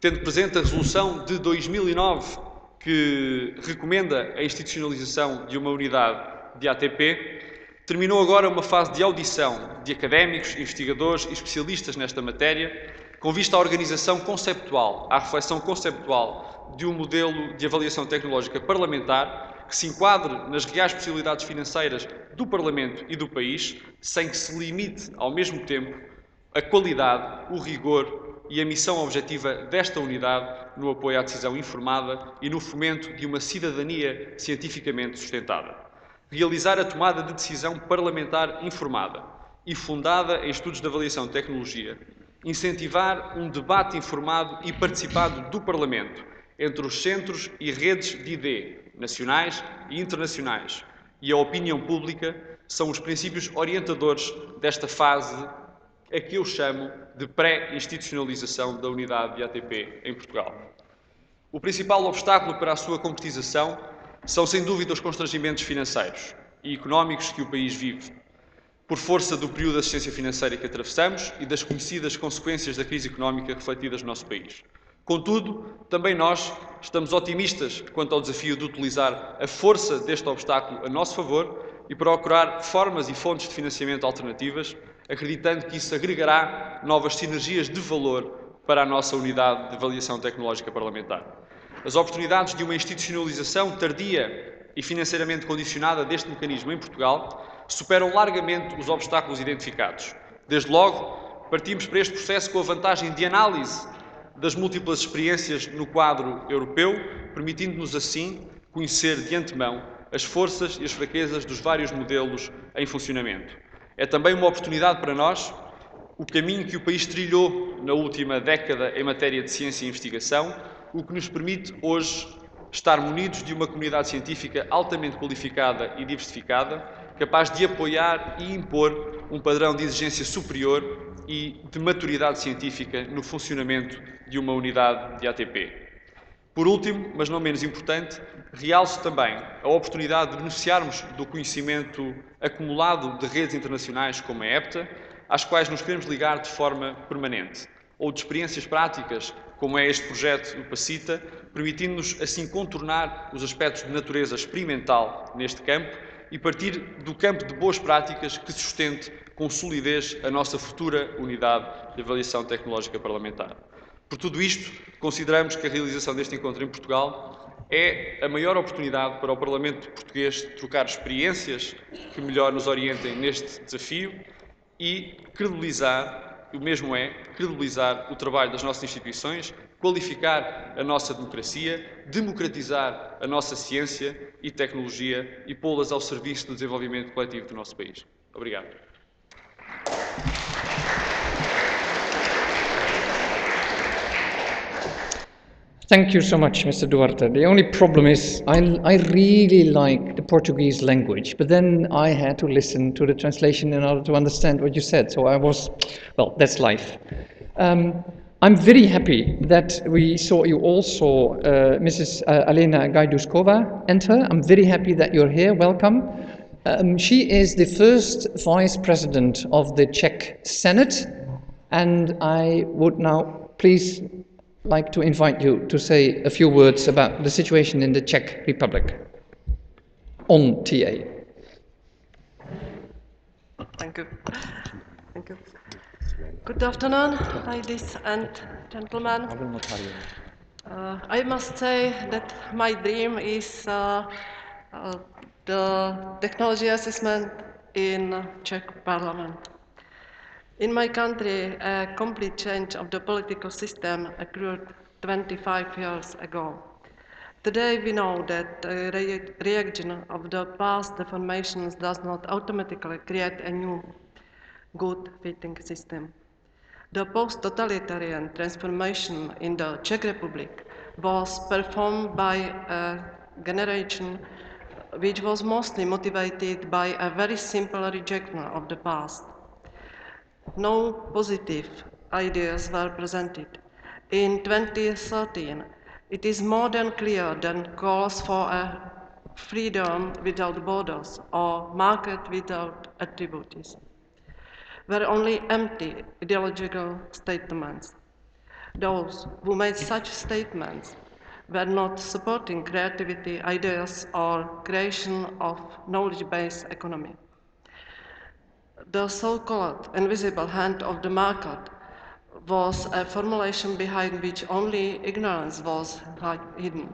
Tendo presente a resolução de 2009, que recomenda a institucionalização de uma unidade de ATP, terminou agora uma fase de audição de académicos, investigadores e especialistas nesta matéria, com vista à organização conceptual, à reflexão conceptual de um modelo de avaliação tecnológica parlamentar que se enquadre nas reais possibilidades financeiras do Parlamento e do país, sem que se limite, ao mesmo tempo, a qualidade, o rigor e a missão objetiva desta unidade no apoio à decisão informada e no fomento de uma cidadania cientificamente sustentada. Realizar a tomada de decisão parlamentar informada e fundada em estudos de avaliação de tecnologia, incentivar um debate informado e participado do Parlamento entre os centros e redes de ID, nacionais e internacionais, e a opinião pública são os princípios orientadores desta fase a que eu chamo de pré-institucionalização da unidade de ATP em Portugal. O principal obstáculo para a sua concretização são, sem dúvida, os constrangimentos financeiros e económicos que o país vive, por força do período de assistência financeira que atravessamos e das conhecidas consequências da crise económica refletidas no nosso país. Contudo, também nós estamos otimistas quanto ao desafio de utilizar a força deste obstáculo a nosso favor e procurar formas e fontes de financiamento alternativas, acreditando que isso agregará novas sinergias de valor para a nossa unidade de avaliação tecnológica parlamentar. As oportunidades de uma institucionalização tardia e financeiramente condicionada deste mecanismo em Portugal superam largamente os obstáculos identificados. Desde logo, partimos para este processo com a vantagem de análise das múltiplas experiências no quadro europeu, permitindo-nos assim conhecer de antemão as forças e as fraquezas dos vários modelos em funcionamento. É também uma oportunidade para nós o caminho que o país trilhou na última década em matéria de ciência e investigação, o que nos permite hoje estar munidos de uma comunidade científica altamente qualificada e diversificada, capaz de apoiar e impor um padrão de exigência superior e de maturidade científica no funcionamento de uma unidade de ATP. Por último, mas não menos importante, realço também a oportunidade de beneficiarmos do conhecimento acumulado de redes internacionais como a EPTA, às quais nos queremos ligar de forma permanente, ou de experiências práticas, como é este projeto do PACITA, permitindo-nos assim contornar os aspectos de natureza experimental neste campo e partir do campo de boas práticas que sustente com solidez a nossa futura unidade de avaliação tecnológica parlamentar. Por tudo isto, consideramos que a realização deste encontro em Portugal é a maior oportunidade para o Parlamento português trocar experiências que melhor nos orientem neste desafio e credibilizar, o mesmo é, credibilizar o trabalho das nossas instituições, qualificar a nossa democracia, democratizar a nossa ciência e tecnologia e pô-las ao serviço do desenvolvimento coletivo do nosso país. Obrigado. Thank you so much, Mr. Duarte. The only problem is I really like the Portuguese language, but then I had to listen to the translation in order to understand what you said. So I was, well, that's life. I'm very happy that we saw you also, Mrs. Alena Gajduskova, enter. I'm very happy that you're here. Welcome. She is the first vice president of the Czech Senate, and I would now please like to invite you to say a few words about the situation in the Czech Republic on TA. Thank you. Thank you. Good afternoon, ladies and gentlemen. I must say that my dream is the technology assessment in Czech Parliament. In my country, a complete change of the political system occurred 25 years ago. Today we know that the reaction of the past deformations does not automatically create a new, good fitting system. The post-totalitarian transformation in the Czech Republic was performed by a generation which was mostly motivated by a very simple rejection of the past. No positive ideas were presented. In 2013, it is more than clear that calls for a freedom without borders or market without attributes were only empty ideological statements. Those who made such statements were not supporting creativity, ideas, or creation of knowledge-based economy. The so-called invisible hand of the market was a formulation behind which only ignorance was hidden.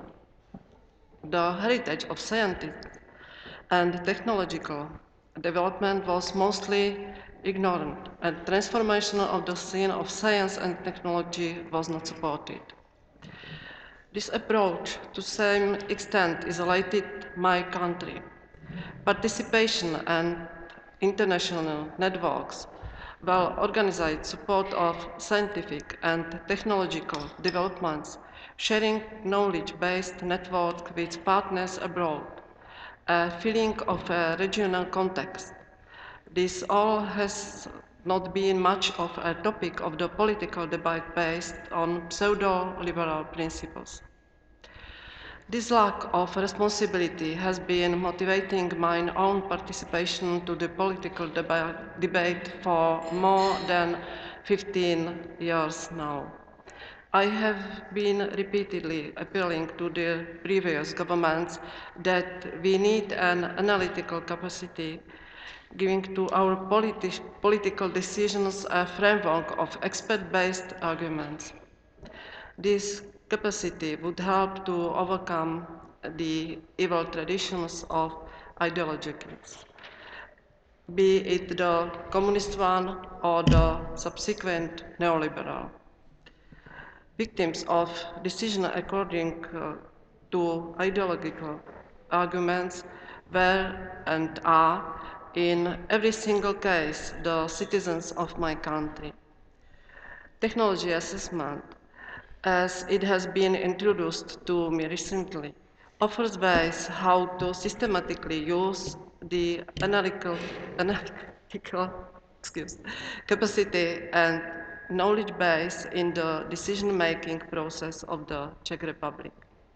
The heritage of scientists and technological development was mostly ignorant, and transformation of the scene of science and technology was not supported. This approach, to some extent, isolated my country. Participation and international networks, well-organized support of scientific and technological developments, sharing knowledge-based network with partners abroad, a feeling of a regional context. This all has not been much of a topic of the political debate based on pseudo-liberal principles. This lack of responsibility has been motivating my own participation to the political debate for more than 15 years now. I have been repeatedly appealing to the previous governments that we need an analytical capacity, giving to our political decisions a framework of expert-based arguments. This capacity would help to overcome the evil traditions of ideologies, be it the communist one or the subsequent neoliberal. Victims of decision according to ideological arguments were and are, in every single case, the citizens of my country. Technology assessment, as it has been introduced to me recently, offers ways how to systematically use the analytical capacity and knowledge base in the decision-making process of the Czech Republic.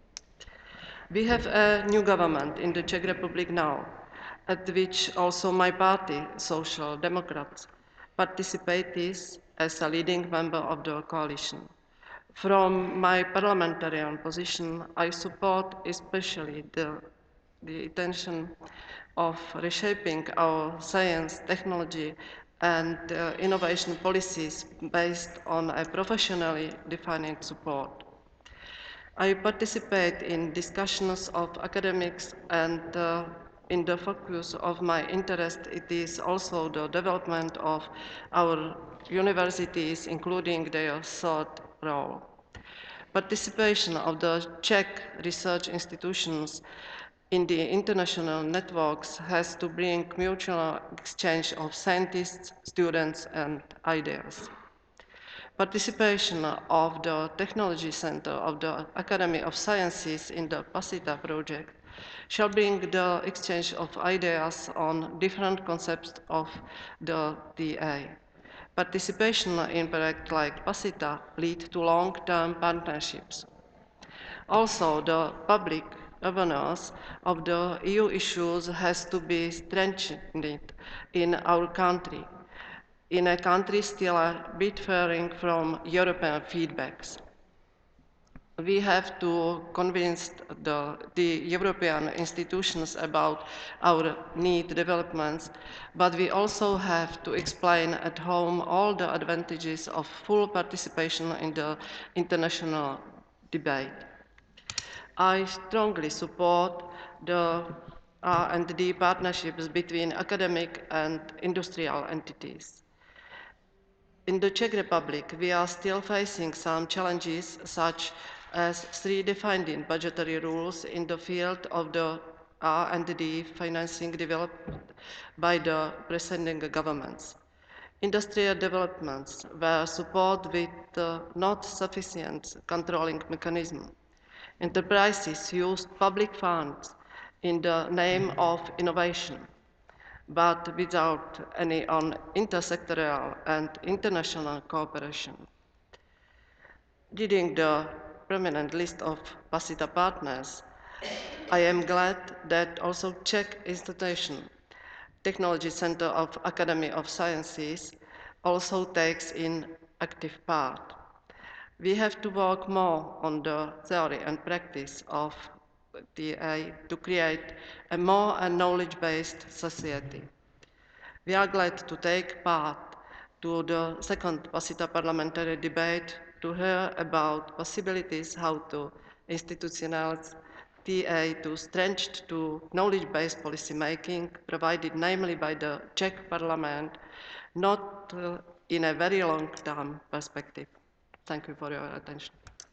We have a new government in the Czech Republic now, at which also my party, Social Democrats, participates as a leading member of the coalition. From my parliamentarian position, I support especially the intention of reshaping our science, technology, and innovation policies based on a professionally defined support. I participate in discussions of academics, and in the focus of my interest it is also the development of our universities, including their third role. Participation of the Czech research institutions in the international networks has to bring mutual exchange of scientists, students, and ideas. Participation of the Technology Center of the Academy of Sciences in the PACITA project shall bring the exchange of ideas on different concepts of the TA. Participation in projects like PACITA lead to long-term partnerships. Also, the public awareness of the EU issues has to be strengthened in our country, in a country still a bit faring from European feedbacks. We have to convince the European institutions about our need developments, but we also have to explain at home all the advantages of full participation in the international debate. I strongly support the R&D partnerships between academic and industrial entities. In the Czech Republic, we are still facing some challenges, such as three defined budgetary rules in the field of the R&D financing developed by the preceding governments. Industrial developments were supported with not sufficient controlling mechanism. Enterprises used public funds in the name of innovation, but without any on intersectoral and international cooperation. Leading the prominent list of PACITA partners, I am glad that also Czech institution, Technology Center of Academy of Sciences, also takes in active part. We have to work more on the theory and practice of TA to create a more knowledge-based society. We are glad to take part to the second PASITA parliamentary debate to hear about possibilities how to institutionalize TA to strengthen to knowledge-based policy making provided namely by the Czech parliament, not in a very long-term perspective. Thank you for your attention.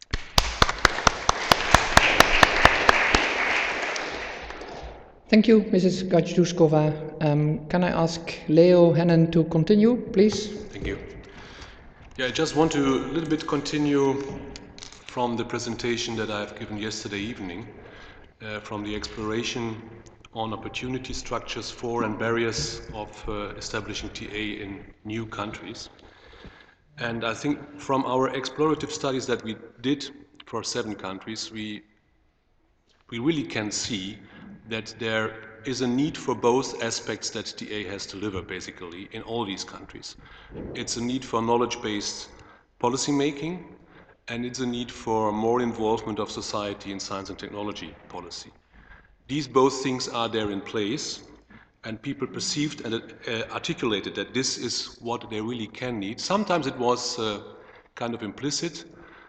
Thank you, Mrs. Gajduskova. Can I ask Leo Hennen to continue, please? Thank you. Yeah, I just want to a little bit continue from the presentation that I've given yesterday evening, from the exploration on opportunity structures for and barriers of establishing TA in new countries. And I think from our explorative studies that we did for 7 countries, we really can see that there is a need for both aspects that TA has to deliver, basically, in all these countries. It's a need for knowledge-based policy making, and it's a need for more involvement of society in science and technology policy. These both things are there in place, and people perceived and articulated that this is what they really can need. Sometimes it was kind of implicit.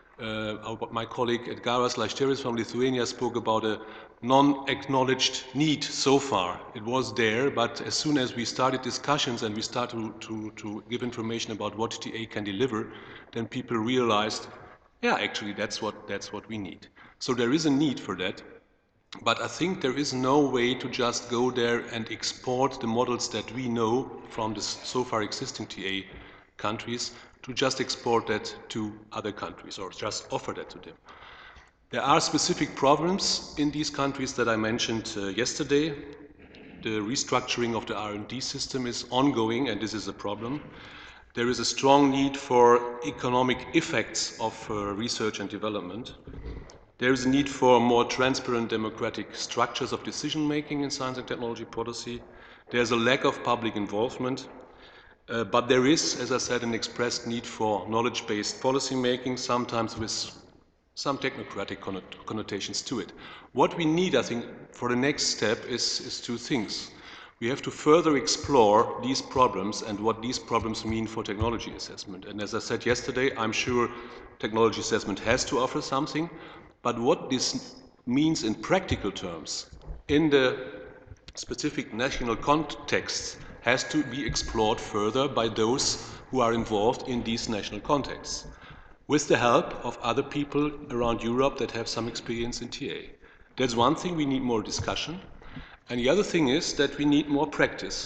My colleague Edgaras Laišteris from Lithuania spoke about a non-acknowledged need so far. It was there, but as soon as we started discussions and we started to give information about what TA can deliver, then people realized, yeah, actually that's what we need. So there is a need for that, but I think there is no way to just go there and export the models that we know from the so far existing TA countries to just export that to other countries or just offer that to them. There are specific problems in these countries that I mentioned yesterday. The restructuring of the R&D system is ongoing, and this is a problem. There is a strong need for economic effects of research and development. There is a need for more transparent democratic structures of decision-making in science and technology policy. There's a lack of public involvement. But there is, as I said, an expressed need for knowledge-based policy making, sometimes with some technocratic connotations to it. What we need, I think, for the next step is 2 things. We have to further explore these problems and what these problems mean for technology assessment. And as I said yesterday, I'm sure technology assessment has to offer something, but what this means in practical terms, in the specific national context, has to be explored further by those who are involved in these national contexts, with the help of other people around Europe that have some experience in TA. That's one thing, we need more discussion. And the other thing is that we need more practice.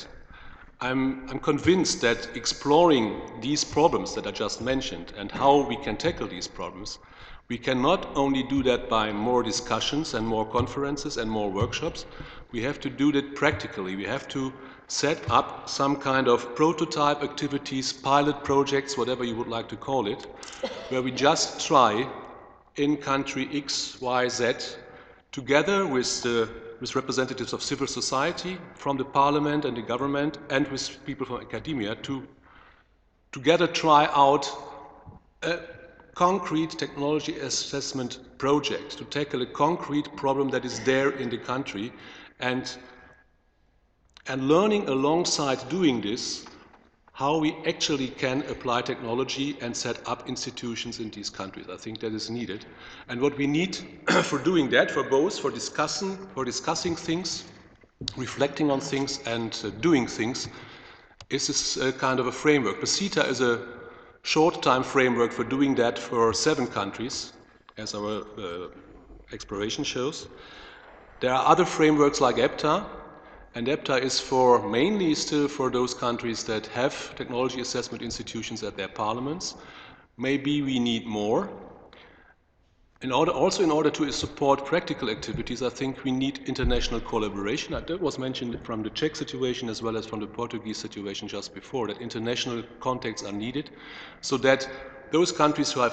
I'm convinced that exploring these problems that I just mentioned and how we can tackle these problems, we can not only do that by more discussions and more conferences and more workshops, we have to do that practically. We have to set up some kind of prototype activities, pilot projects, whatever you would like to call it, where we just try in country X, Y, Z, together with representatives of civil society, from the parliament and the government, and with people from academia, to together try out a concrete technology assessment project, to tackle a concrete problem that is there in the country, and learning alongside doing this how we actually can apply technology and set up institutions in these countries. I think that is needed. And what we need for doing that, for both, for discussing things, reflecting on things, and doing things, is this kind of a framework. PASITA is a short-time framework for doing that for 7 countries, as our exploration shows. There are other frameworks like EPTA, and EPTA is mainly still for those countries that have technology assessment institutions at their parliaments. Maybe we need more. In order to support practical activities, I think we need international collaboration. That was mentioned from the Czech situation as well as from the Portuguese situation just before, that international contacts are needed so that those countries who have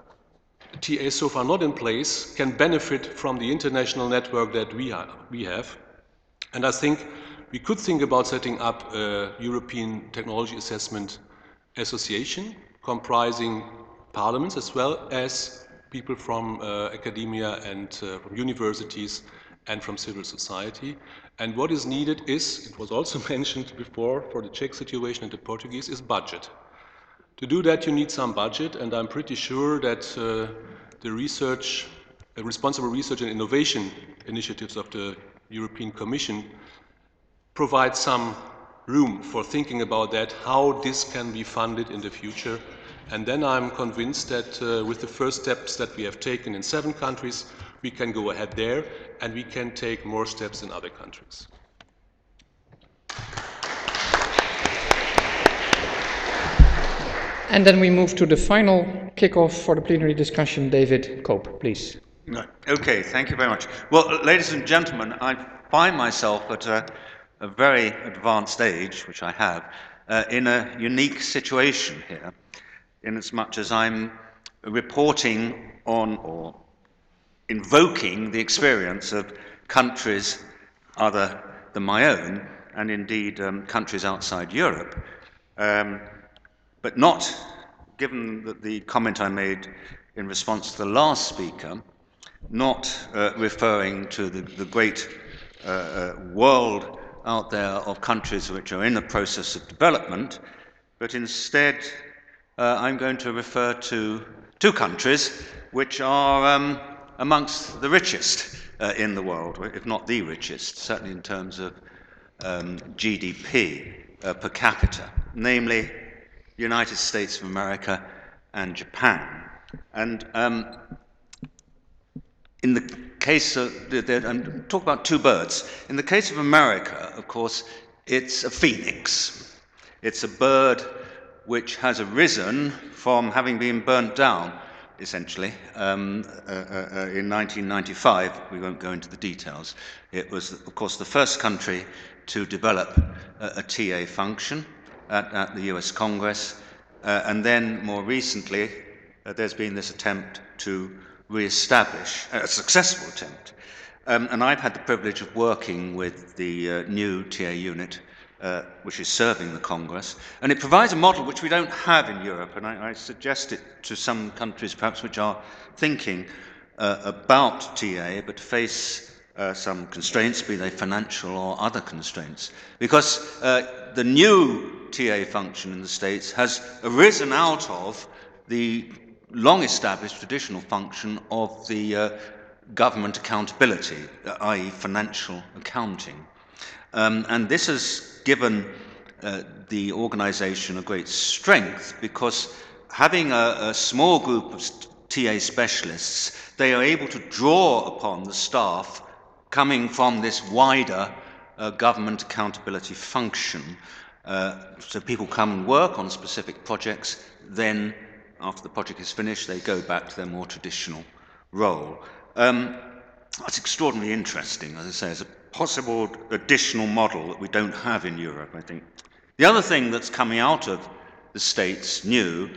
TA so far not in place can benefit from the international network that we have. And I think we could think about setting up a European Technology Assessment Association comprising parliaments as well as people from academia and from universities and from civil society. And what is needed is, it was also mentioned before for the Czech situation and the Portuguese, is budget. To do that you need some budget, and I'm pretty sure that the responsible research and innovation initiatives of the European Commission provide some room for thinking about that, how this can be funded in the future. And then I'm convinced that with the first steps that we have taken in 7 countries, we can go ahead there, and we can take more steps in other countries. And then we move to the final kickoff for the plenary discussion. David Cope, please. Okay, thank you very much. Well, ladies and gentlemen, I find myself at a very advanced age, which I have, in a unique situation here, inasmuch as I'm reporting on or invoking the experience of countries other than my own, and indeed countries outside Europe, but not, given that the comment I made in response to the last speaker, not referring to the great world out there of countries which are in the process of development, but instead I'm going to refer to 2 countries which are amongst the richest in the world, if not the richest, certainly in terms of GDP per capita, namely the United States of America and Japan. And in the case of, I'm talking about 2 birds. In the case of America, of course, it's a phoenix. It's a bird which has arisen from having been burnt down, essentially, in 1995. We won't go into the details. It was, of course, the first country to develop a TA function at the US Congress, and then more recently there's been this attempt to re-establish, a successful attempt, and I've had the privilege of working with the new TA unit which is serving the Congress, and it provides a model which we don't have in Europe, and I suggest it to some countries perhaps which are thinking about TA but face some constraints, be they financial or other constraints, because the new TA function in the States has arisen out of the long-established traditional function of the government accountability, i.e. financial accounting. And this has given the organization a great strength, because having a small group of TA specialists, they are able to draw upon the staff coming from this wider government accountability function. So people come and work on specific projects, then after the project is finished, they go back to their more traditional role. That's extraordinarily interesting, as I say, as a possible additional model that we don't have in Europe, I think. The other thing that's coming out of the States new,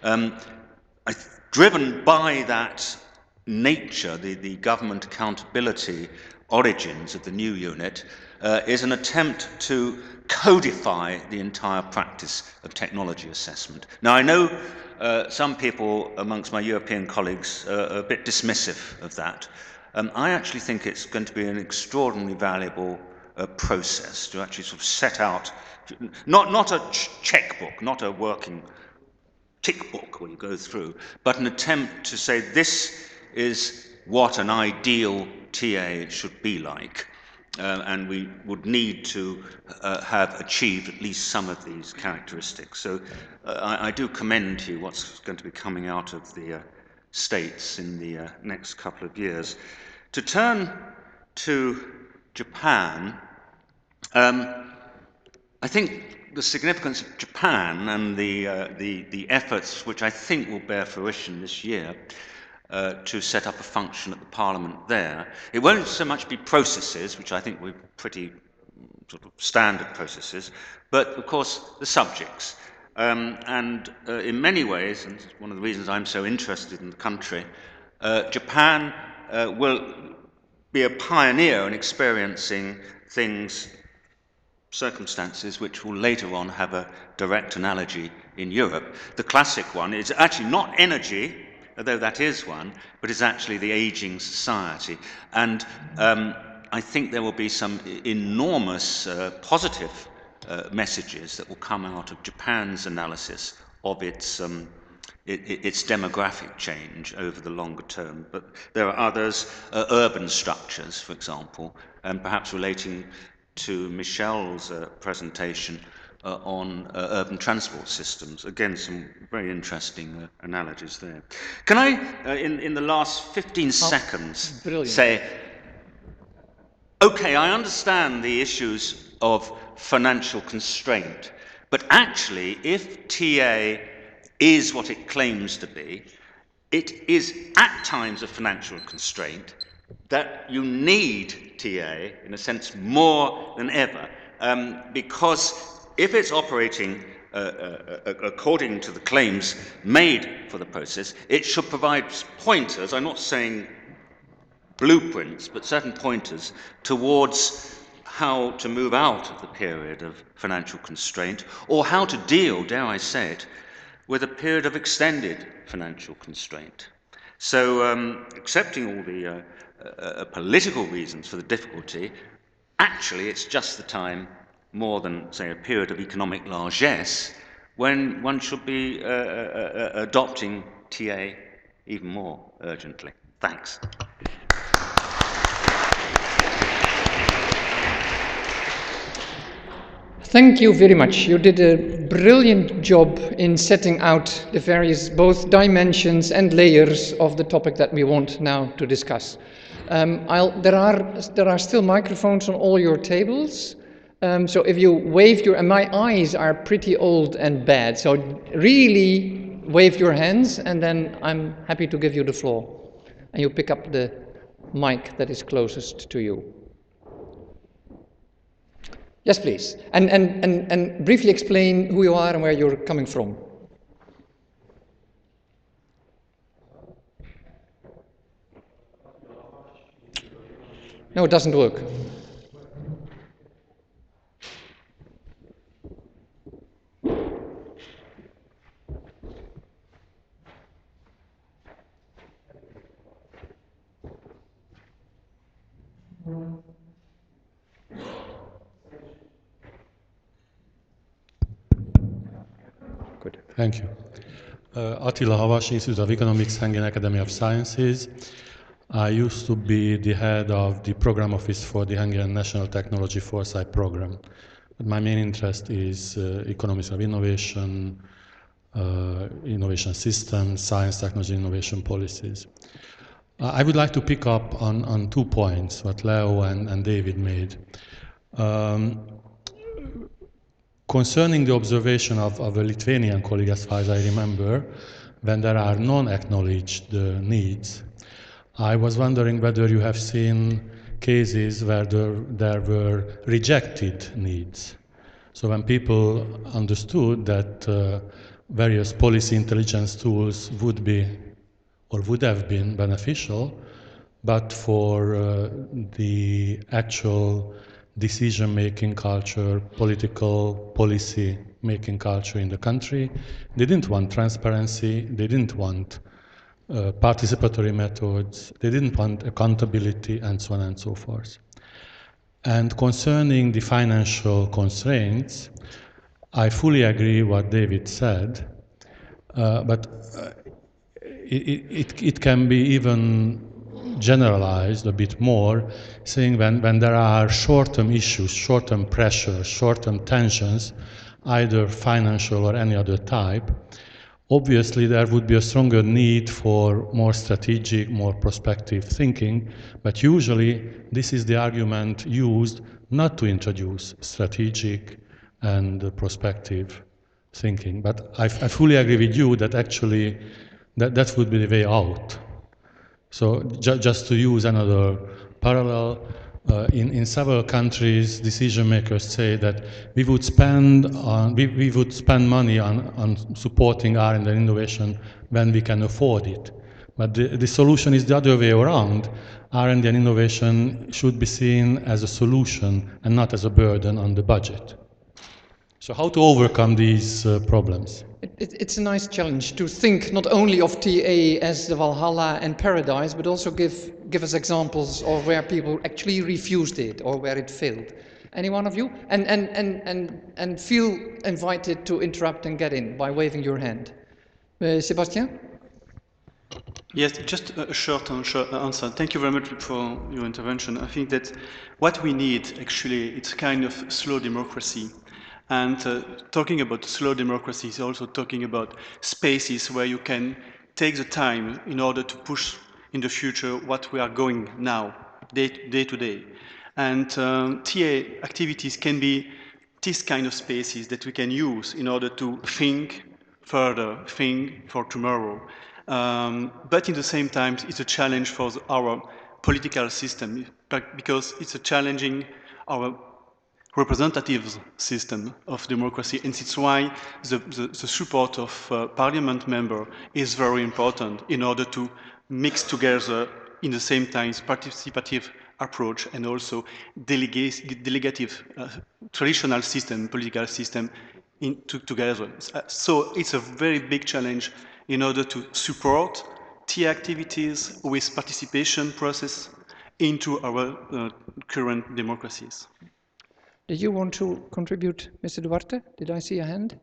driven by that nature, the government accountability origins of the new unit, is an attempt to codify the entire practice of technology assessment. Now, I know some people amongst my European colleagues are a bit dismissive of that. I actually think it's going to be an extraordinarily valuable process to actually sort of set out, not a checkbook, not a working tick book where you go through, but an attempt to say this is what an ideal TA should be like. And we would need to have achieved at least some of these characteristics. So I do commend to you what's going to be coming out of the States in the next couple of years. To turn to Japan, I think the significance of Japan and the efforts which I think will bear fruition this year to set up a function at the Parliament there. It won't so much be processes, which I think were pretty sort of standard processes, but of course the subjects. And in many ways, and one of the reasons I'm so interested in the country, Japan will be a pioneer in experiencing things circumstances which will later on have a direct analogy in Europe. The classic one is actually not energy, although that is one, but it's actually the aging society. And I think there will be some enormous positive messages that will come out of Japan's analysis of its demographic change over the longer term. But there are others, urban structures, for example, and perhaps relating to Michelle's presentation on urban transport systems. Again, some very interesting analogies there. Can I, in the last 15 seconds, say, okay, I understand the issues of financial constraint, but actually, if TA is what it claims to be, it is at times a financial constraint that you need TA, in a sense, more than ever, because if it's operating according to the claims made for the process, it should provide pointers, I'm not saying blueprints, but certain pointers towards how to move out of the period of financial constraint, or how to deal, dare I say it, with a period of extended financial constraint. So accepting all the political reasons for the difficulty, actually it's just the time, more than, say, a period of economic largesse, when one should be adopting TA even more urgently. Thanks. Thank you very much. You did a brilliant job in setting out the various both dimensions and layers of the topic that we want now to discuss. There are still microphones on all your tables. So if you wave and my eyes are pretty old and bad, so really wave your hands and then I'm happy to give you the floor. And you pick up the mic that is closest to you. Yes, please. And briefly explain who you are and where you're coming from. No, it doesn't work. Good. Thank you. Attila Havas, Institute of Economics, Hungarian Academy of Sciences. I used to be the head of the program office for the Hungarian National Technology Foresight Program. But my main interest is economics of innovation, innovation systems, science, technology, innovation policies. I would like to pick up on 2 points, what Leo and David made. Concerning the observation of a Lithuanian colleague, as far as I remember, when there are non-acknowledged needs, I was wondering whether you have seen cases where there were rejected needs. So when people understood that various policy intelligence tools would be or would have been beneficial, but for the actual decision-making culture, political policy-making culture in the country, they didn't want transparency, they didn't want participatory methods, they didn't want accountability, and so on and so forth. And concerning the financial constraints, I fully agree what David said, but it can be even generalized a bit more, saying when there are short-term issues, short-term pressures, short-term tensions, either financial or any other type, obviously there would be a stronger need for more strategic, more prospective thinking, but usually this is the argument used not to introduce strategic and prospective thinking. But I fully agree with you that actually that would be the way out. So just to use another parallel, in several countries, decision makers say that we would spend money on supporting R&D innovation when we can afford it. But the solution is the other way around. R&D and innovation should be seen as a solution and not as a burden on the budget. So how to overcome these problems? It's a nice challenge to think not only of TA as the Valhalla and paradise, but also give us examples of where people actually refused it or where it failed. Any one of you? And feel invited to interrupt and get in by waving your hand. Sébastien? Yes, just a short answer. Thank you very much for your intervention. I think that what we need, actually, it's a kind of slow democracy. And talking about slow democracy is also talking about spaces where you can take the time in order to push in the future what we are going now, day to day. And TA activities can be this kind of spaces that we can use in order to think further, think for tomorrow. But in the same time, it's a challenge for our political system because it's a challenging our representative system of democracy, and it's why the support of parliament member is very important in order to mix together in the same time participative approach and also delegative traditional system, political system together. So it's a very big challenge in order to support TA activities with participation process into our current democracies. Did you want to contribute, Mr. Duarte? Did I see a hand?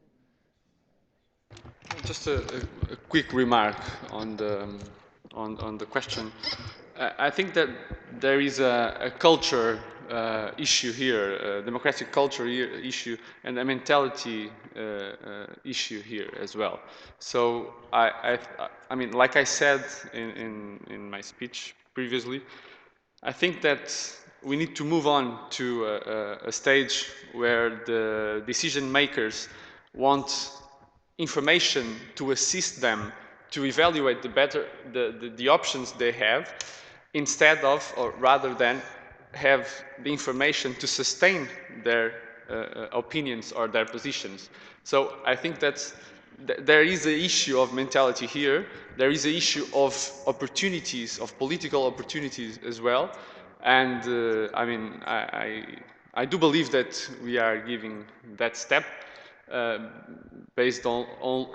Just a quick remark on the question. I think that there is a culture issue here, a democratic culture issue, and a mentality issue here as well. So I mean, like I said in my speech previously, I think that we need to move on to a stage where the decision makers want information to assist them to evaluate the options they have, instead of, or rather than, have the information to sustain their opinions or their positions. So I think that there is an issue of mentality here. There is an issue of opportunities, of political opportunities as well. And I mean, I do believe that we are giving that step based on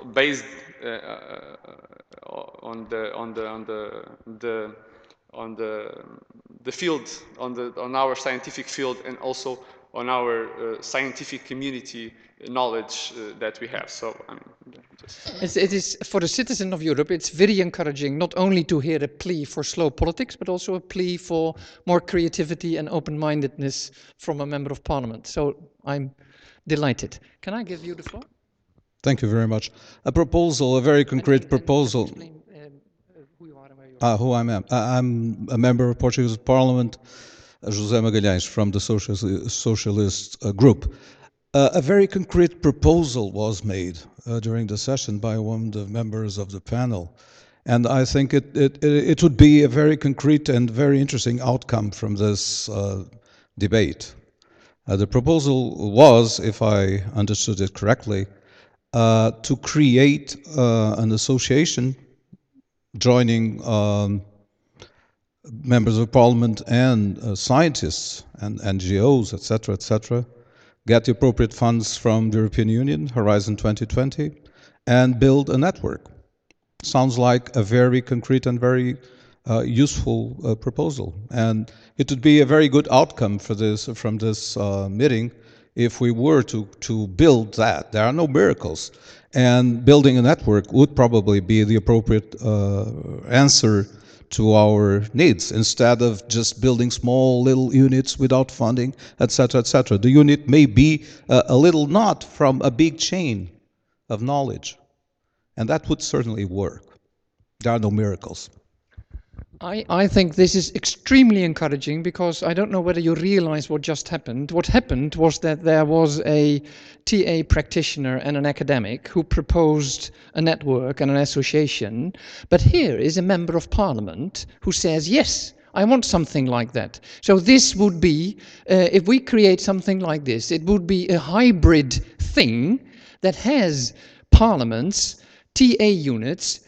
the field, on our scientific field, and also on our scientific community knowledge that we have. So I mean, it is for the citizen of Europe. It's very encouraging not only to hear a plea for slow politics, but also a plea for more creativity and open-mindedness from a member of parliament. So I'm delighted. Can I give you the floor? Thank you very much. A proposal, a very concrete proposal. Who you are and where you are. Who I am. I'm a member of Portuguese Parliament, José Magalhães, from the Socialist Group. A very concrete proposal was made during the session by one of the members of the panel, and I think it would be a very concrete and very interesting outcome from this debate. The proposal was, if I understood it correctly, to create an association joining members of parliament and scientists and NGOs, etc., get the appropriate funds from the European Union, Horizon 2020, and build a network. Sounds like a very concrete and very useful proposal. And it would be a very good outcome for this, from this meeting if we were to build that. There are no miracles. And building a network would probably be the appropriate answer to our needs, instead of just building small little units without funding, etc., etc. The unit may be a little knot from a big chain of knowledge, and that would certainly work. There are no miracles. I think this is extremely encouraging, because I don't know whether you realize what just happened. What happened was that there was a TA practitioner and an academic who proposed a network and an association, but here is a member of parliament who says, yes, I want something like that. So this would be, if we create something like this, it would be a hybrid thing that has parliaments, TA units,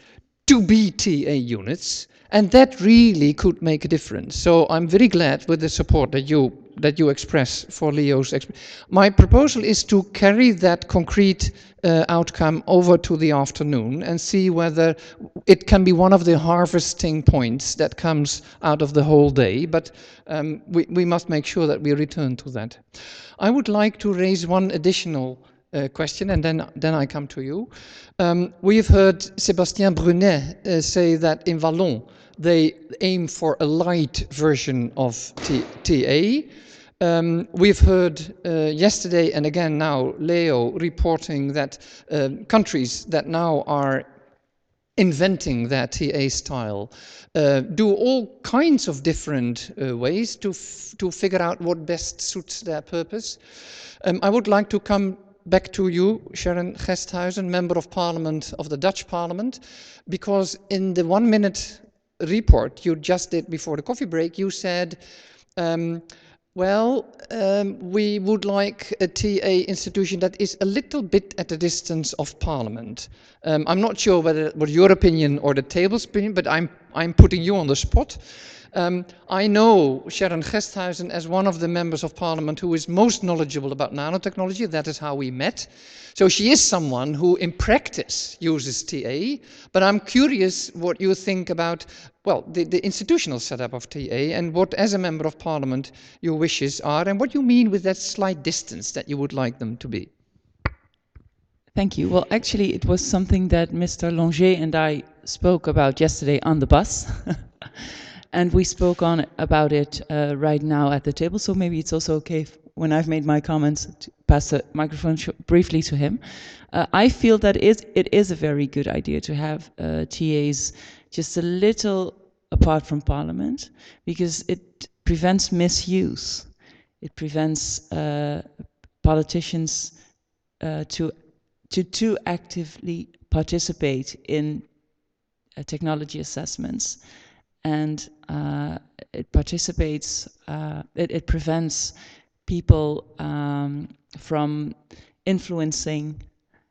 to be TA units, and that really could make a difference. So I'm very glad with the support that you express for Leo's. My proposal is to carry that concrete outcome over to the afternoon and see whether it can be one of the harvesting points that comes out of the whole day, but we must make sure that we return to that. I would like to raise one additional question, and then I come to you. We've heard Sébastien Brunet say that in Wallon they aim for a light version of TA. We've heard yesterday and again now Leo reporting that countries that now are inventing their TA style do all kinds of different ways to figure out what best suits their purpose. I would like to come back to you, Sharon Gesthuizen, Member of Parliament of the Dutch Parliament, because in the 1-minute report you just did before the coffee break, you said, we would like a TA institution that is a little bit at a distance of Parliament. I'm not sure what your opinion or the table's opinion, but I'm putting you on the spot. I know Sharon Gesthuizen as one of the members of Parliament who is most knowledgeable about nanotechnology. That is how we met. So she is someone who in practice uses TA, but I'm curious what you think about, well, the institutional setup of TA and what, as a member of Parliament, your wishes are and what you mean with that slight distance that you would like them to be. Thank you. Well, actually, it was something that Mr. Longet and I spoke about yesterday on the bus. And we spoke about it right now at the table, so maybe it's also okay when I've made my comments to pass the microphone briefly to him. I feel that it is a very good idea to have TAs just a little apart from Parliament, because it prevents misuse. It prevents politicians to too actively participate in technology assessments. And it prevents people from influencing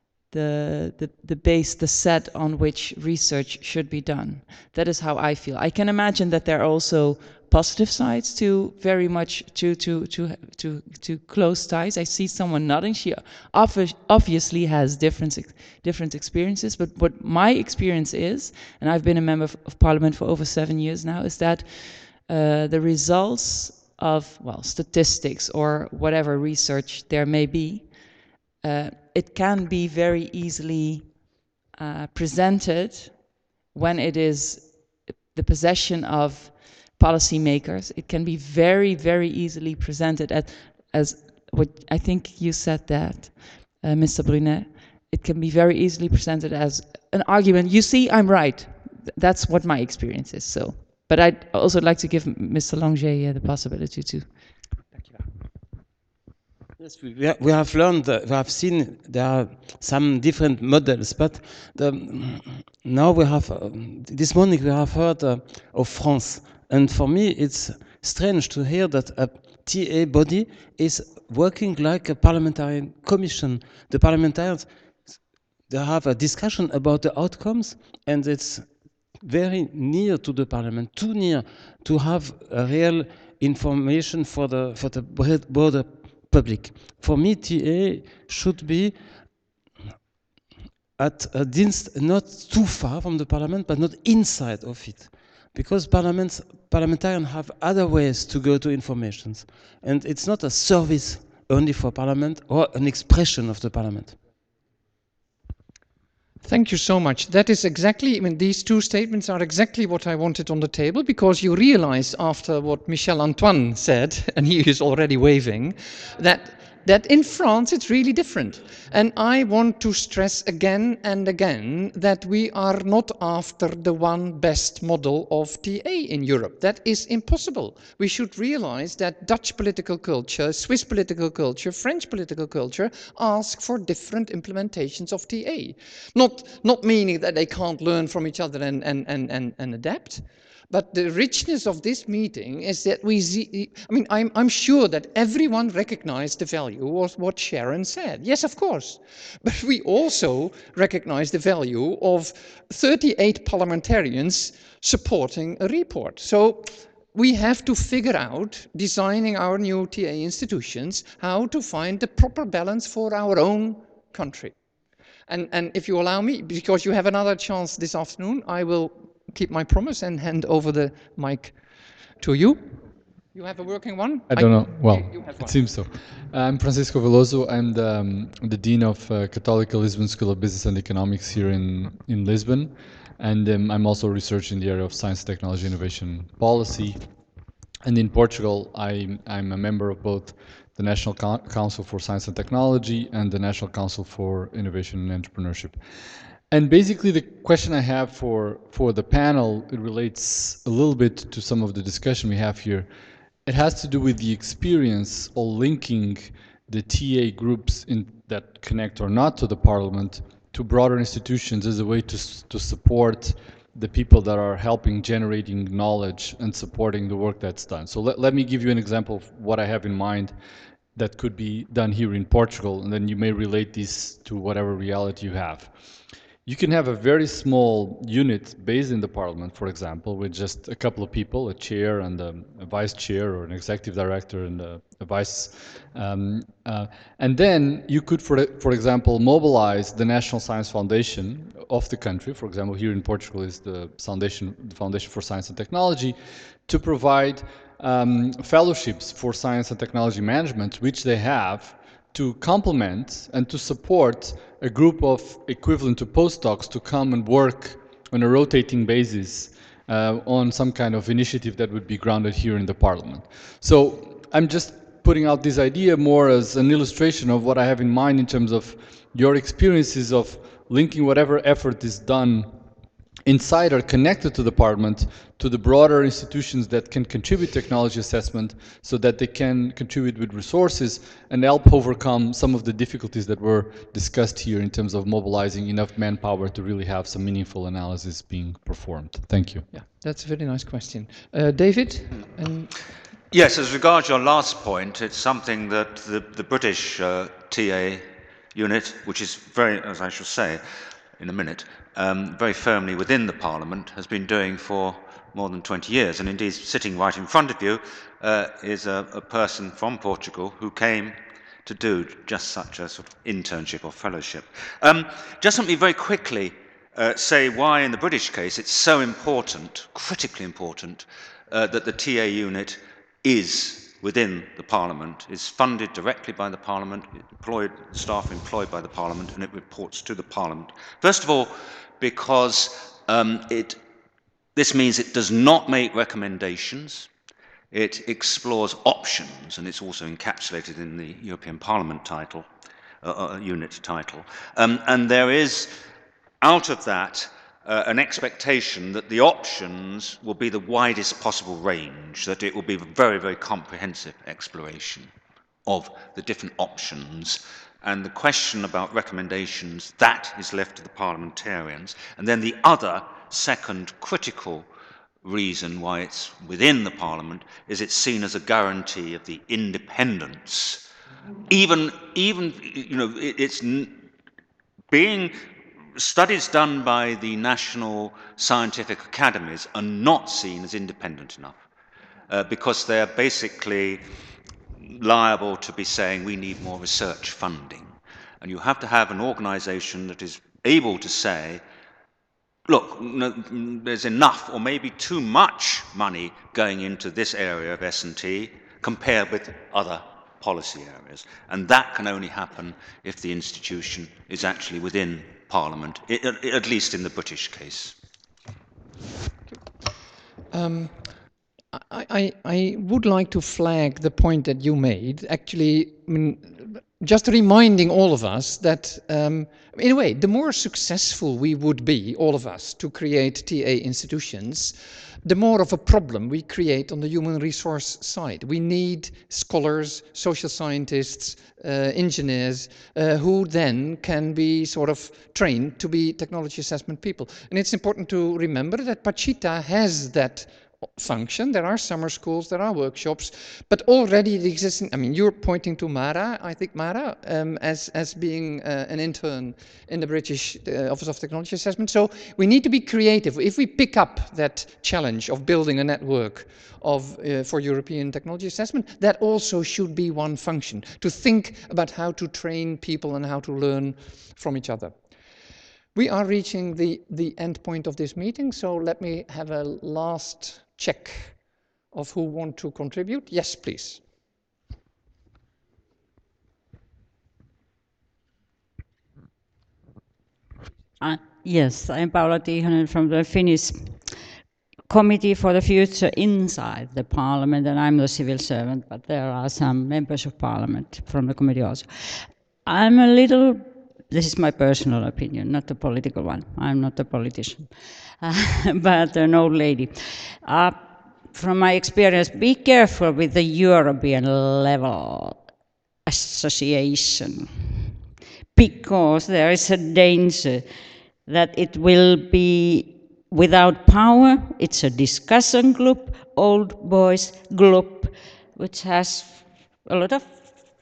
the set on which research should be done. That is how I feel. I can imagine that there are also positive sides to very much to close ties. I see someone nodding. She obviously has different experiences, but what my experience is, and I've been a member of Parliament for over 7 years now, is that the results of, well, statistics or whatever research there may be, it can be very easily presented when it is the possession of policymakers. It can be very, very easily presented as what I think you said that, Mr. Brunet. It can be very easily presented as an argument. You see, I'm right. That's what my experience is. So, but I'd also like to give Mr. Longet the possibility to. Yes, we have learned, we have seen there are some different models, but now we have, this morning we have heard of France. And for me, it's strange to hear that a TA body is working like a parliamentary commission. The parliamentarians, they have a discussion about the outcomes, and it's very near to the parliament, too near to have a real information for the broader public. For me, TA should be at a distance not too far from the parliament, but not inside of it. Because parliamentarians have other ways to go to information. And it's not a service only for parliament or an expression of the parliament. Thank you so much. That is exactly, I mean, these two statements are exactly what I wanted on the table, because you realize after what Michel Antoine said, and he is already waving, that in France it's really different. And I want to stress again and again that we are not after the one best model of TA in Europe. That is impossible. We should realize that Dutch political culture, Swiss political culture, French political culture ask for different implementations of TA. Not meaning that they can't learn from each other and adapt, But the richness of this meeting is that we see, I mean, I'm sure that everyone recognized the value of what Sharon said. Yes, of course. But we also recognize the value of 38 parliamentarians supporting a report. So we have to figure out, designing our new TA institutions, how to find the proper balance for our own country. And if you allow me, because you have another chance this afternoon, I will keep my promise and hand over the mic to you. You have a working one? I don't know. Well, you have it one. seems so. I'm Francisco Veloso. I'm the Dean of Católica Lisbon School of Business and Economics here in Lisbon. And I'm also researching in the area of science, technology, innovation policy. And in Portugal, I'm a member of both the National Council for Science and Technology and the National Council for Innovation and Entrepreneurship. And basically the question I have for the panel, it relates a little bit to some of the discussion we have here. It has to do with the experience of linking the TA groups that connect or not to the Parliament to broader institutions as a way to support the people that are helping generating knowledge and supporting the work that's done. So let me give you an example of what I have in mind that could be done here in Portugal, and then you may relate this to whatever reality you have. You can have a very small unit based in the Parliament, for example, with just a couple of people, a chair and a vice chair, or an executive director and a vice. And then you could, for example, mobilize the National Science Foundation of the country. For example, here in Portugal is the Foundation for Science and Technology, to provide fellowships for science and technology management, which they have, to complement and to support a group of equivalent to postdocs to come and work on a rotating basis on some kind of initiative that would be grounded here in the Parliament. So I'm just putting out this idea more as an illustration of what I have in mind in terms of your experiences of linking whatever effort is done inside or connected to the Parliament to the broader institutions that can contribute technology assessment, so that they can contribute with resources and help overcome some of the difficulties that were discussed here in terms of mobilizing enough manpower to really have some meaningful analysis being performed. Thank you. Yeah, that's a very nice question. David? Yes, as regards your last point, it's something that the British TA unit, which is very, as I shall say in a minute, very firmly within the Parliament, has been doing for more than 20 years. And indeed, sitting right in front of you is a person from Portugal who came to do just such a sort of internship or fellowship. Just let me very quickly say why in the British case it's so important, critically important, that the TA unit is within the Parliament, is funded directly by the Parliament, staff employed by the Parliament, and it reports to the Parliament. First of all, because this means it does not make recommendations, it explores options, and it's also encapsulated in the European Parliament title, unit title. And there is, out of that, an expectation that the options will be the widest possible range, that it will be a very, very comprehensive exploration of the different options. And the question about recommendations, that is left to the parliamentarians. And then the other, second critical reason why it's within the Parliament is it's seen as a guarantee of the independence. Even you know, it's being studies done by the national scientific academies are not seen as independent enough because they're basically liable to be saying we need more research funding. And you have to have an organization that is able to say, look, no, there's enough or maybe too much money going into this area of S&T compared with other policy areas. And that can only happen if the institution is actually within Parliament, at least in the British case. I would like to flag the point that you made. Actually, I mean, just reminding all of us that, in a way, the more successful we would be, all of us, to create TA institutions, the more of a problem we create on the human resource side. We need scholars, social scientists, engineers, who then can be sort of trained to be technology assessment people. And it's important to remember that Pachita has that function. There are summer schools, there are workshops, but already it exists. I mean, you're pointing to Mara, I think Mara, as being an intern in the British Office of Technology Assessment. So we need to be creative. If we pick up that challenge of building a network for European technology assessment, that also should be one function, to think about how to train people and how to learn from each other. We are reaching the end point of this meeting, so let me have a last check of who want to contribute. Yes, please. Yes, I'm Paula Tiihonen from the Finnish Committee for the Future inside the Parliament, and I'm the civil servant, but there are some members of Parliament from the committee also. I'm a little, this is my personal opinion, not a political one. I'm not a politician, but an old lady. From my experience, be careful with the European level association, because there is a danger that it will be without power. It's a discussion group, old boys group, which has a lot of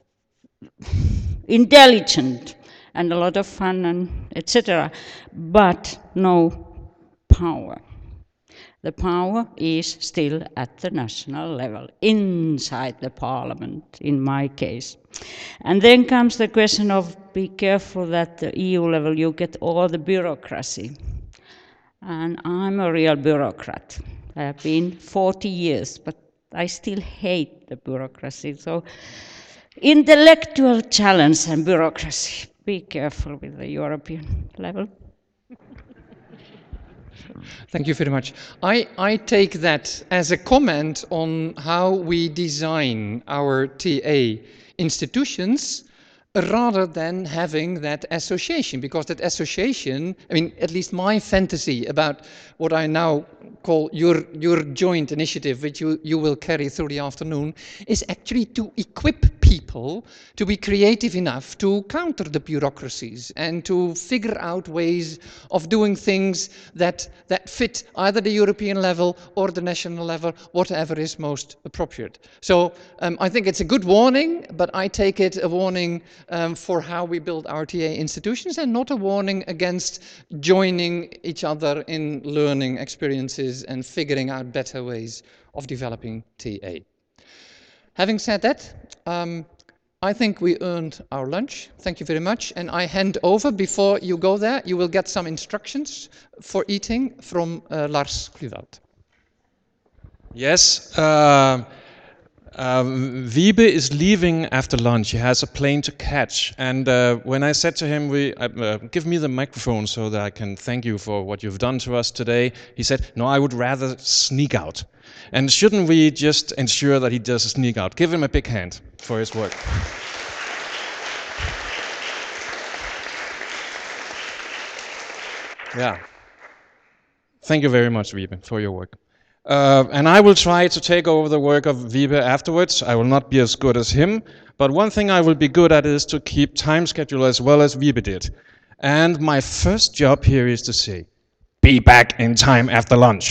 intelligent and a lot of fun and etc., but no power. The power is still at the national level, inside the Parliament, in my case. And then comes the question of be careful that at the EU level you get all the bureaucracy. And I'm a real bureaucrat. I have been 40 years, but I still hate the bureaucracy. So intellectual challenge and bureaucracy. Be careful with the European level. Thank you very much. I take that as a comment on how we design our TA institutions rather than having that association, because that association, I mean, at least my fantasy about what I now call your joint initiative, which you will carry through the afternoon, is actually to equip people to be creative enough to counter the bureaucracies and to figure out ways of doing things that fit either the European level or the national level, whatever is most appropriate. So I think it's a good warning, but I take it a warning for how we build our TA institutions and not a warning against joining each other in learning experiences and figuring out better ways of developing TA. Having said that, I think we earned our lunch. Thank you very much. And I hand over, before you go there, you will get some instructions for eating from Lars Kluwald. Yes. Wiebe is leaving after lunch. He has a plane to catch. And when I said to him, give me the microphone so that I can thank you for what you've done to us today, he said, no, I would rather sneak out. And shouldn't we just ensure that he does a sneak out? Give him a big hand for his work. Yeah. Thank you very much, Wiebe, for your work. And I will try to take over the work of Wiebe afterwards. I will not be as good as him, but one thing I will be good at is to keep time schedule as well as Wiebe did. And my first job here is to say, be back in time after lunch.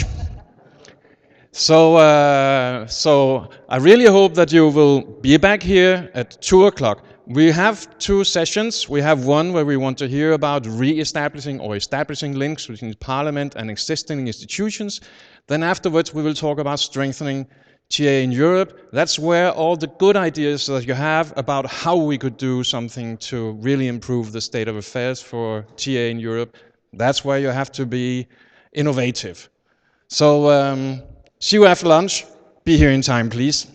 So I really hope that you will be back here at 2 o'clock. We have 2 sessions. We have one where we want to hear about re-establishing or establishing links between Parliament and existing institutions. Then afterwards we will talk about strengthening TA in Europe. That's where all the good ideas that you have about how we could do something to really improve the state of affairs for TA in Europe, that's where you have to be innovative. So see you after lunch. Be here in time, please.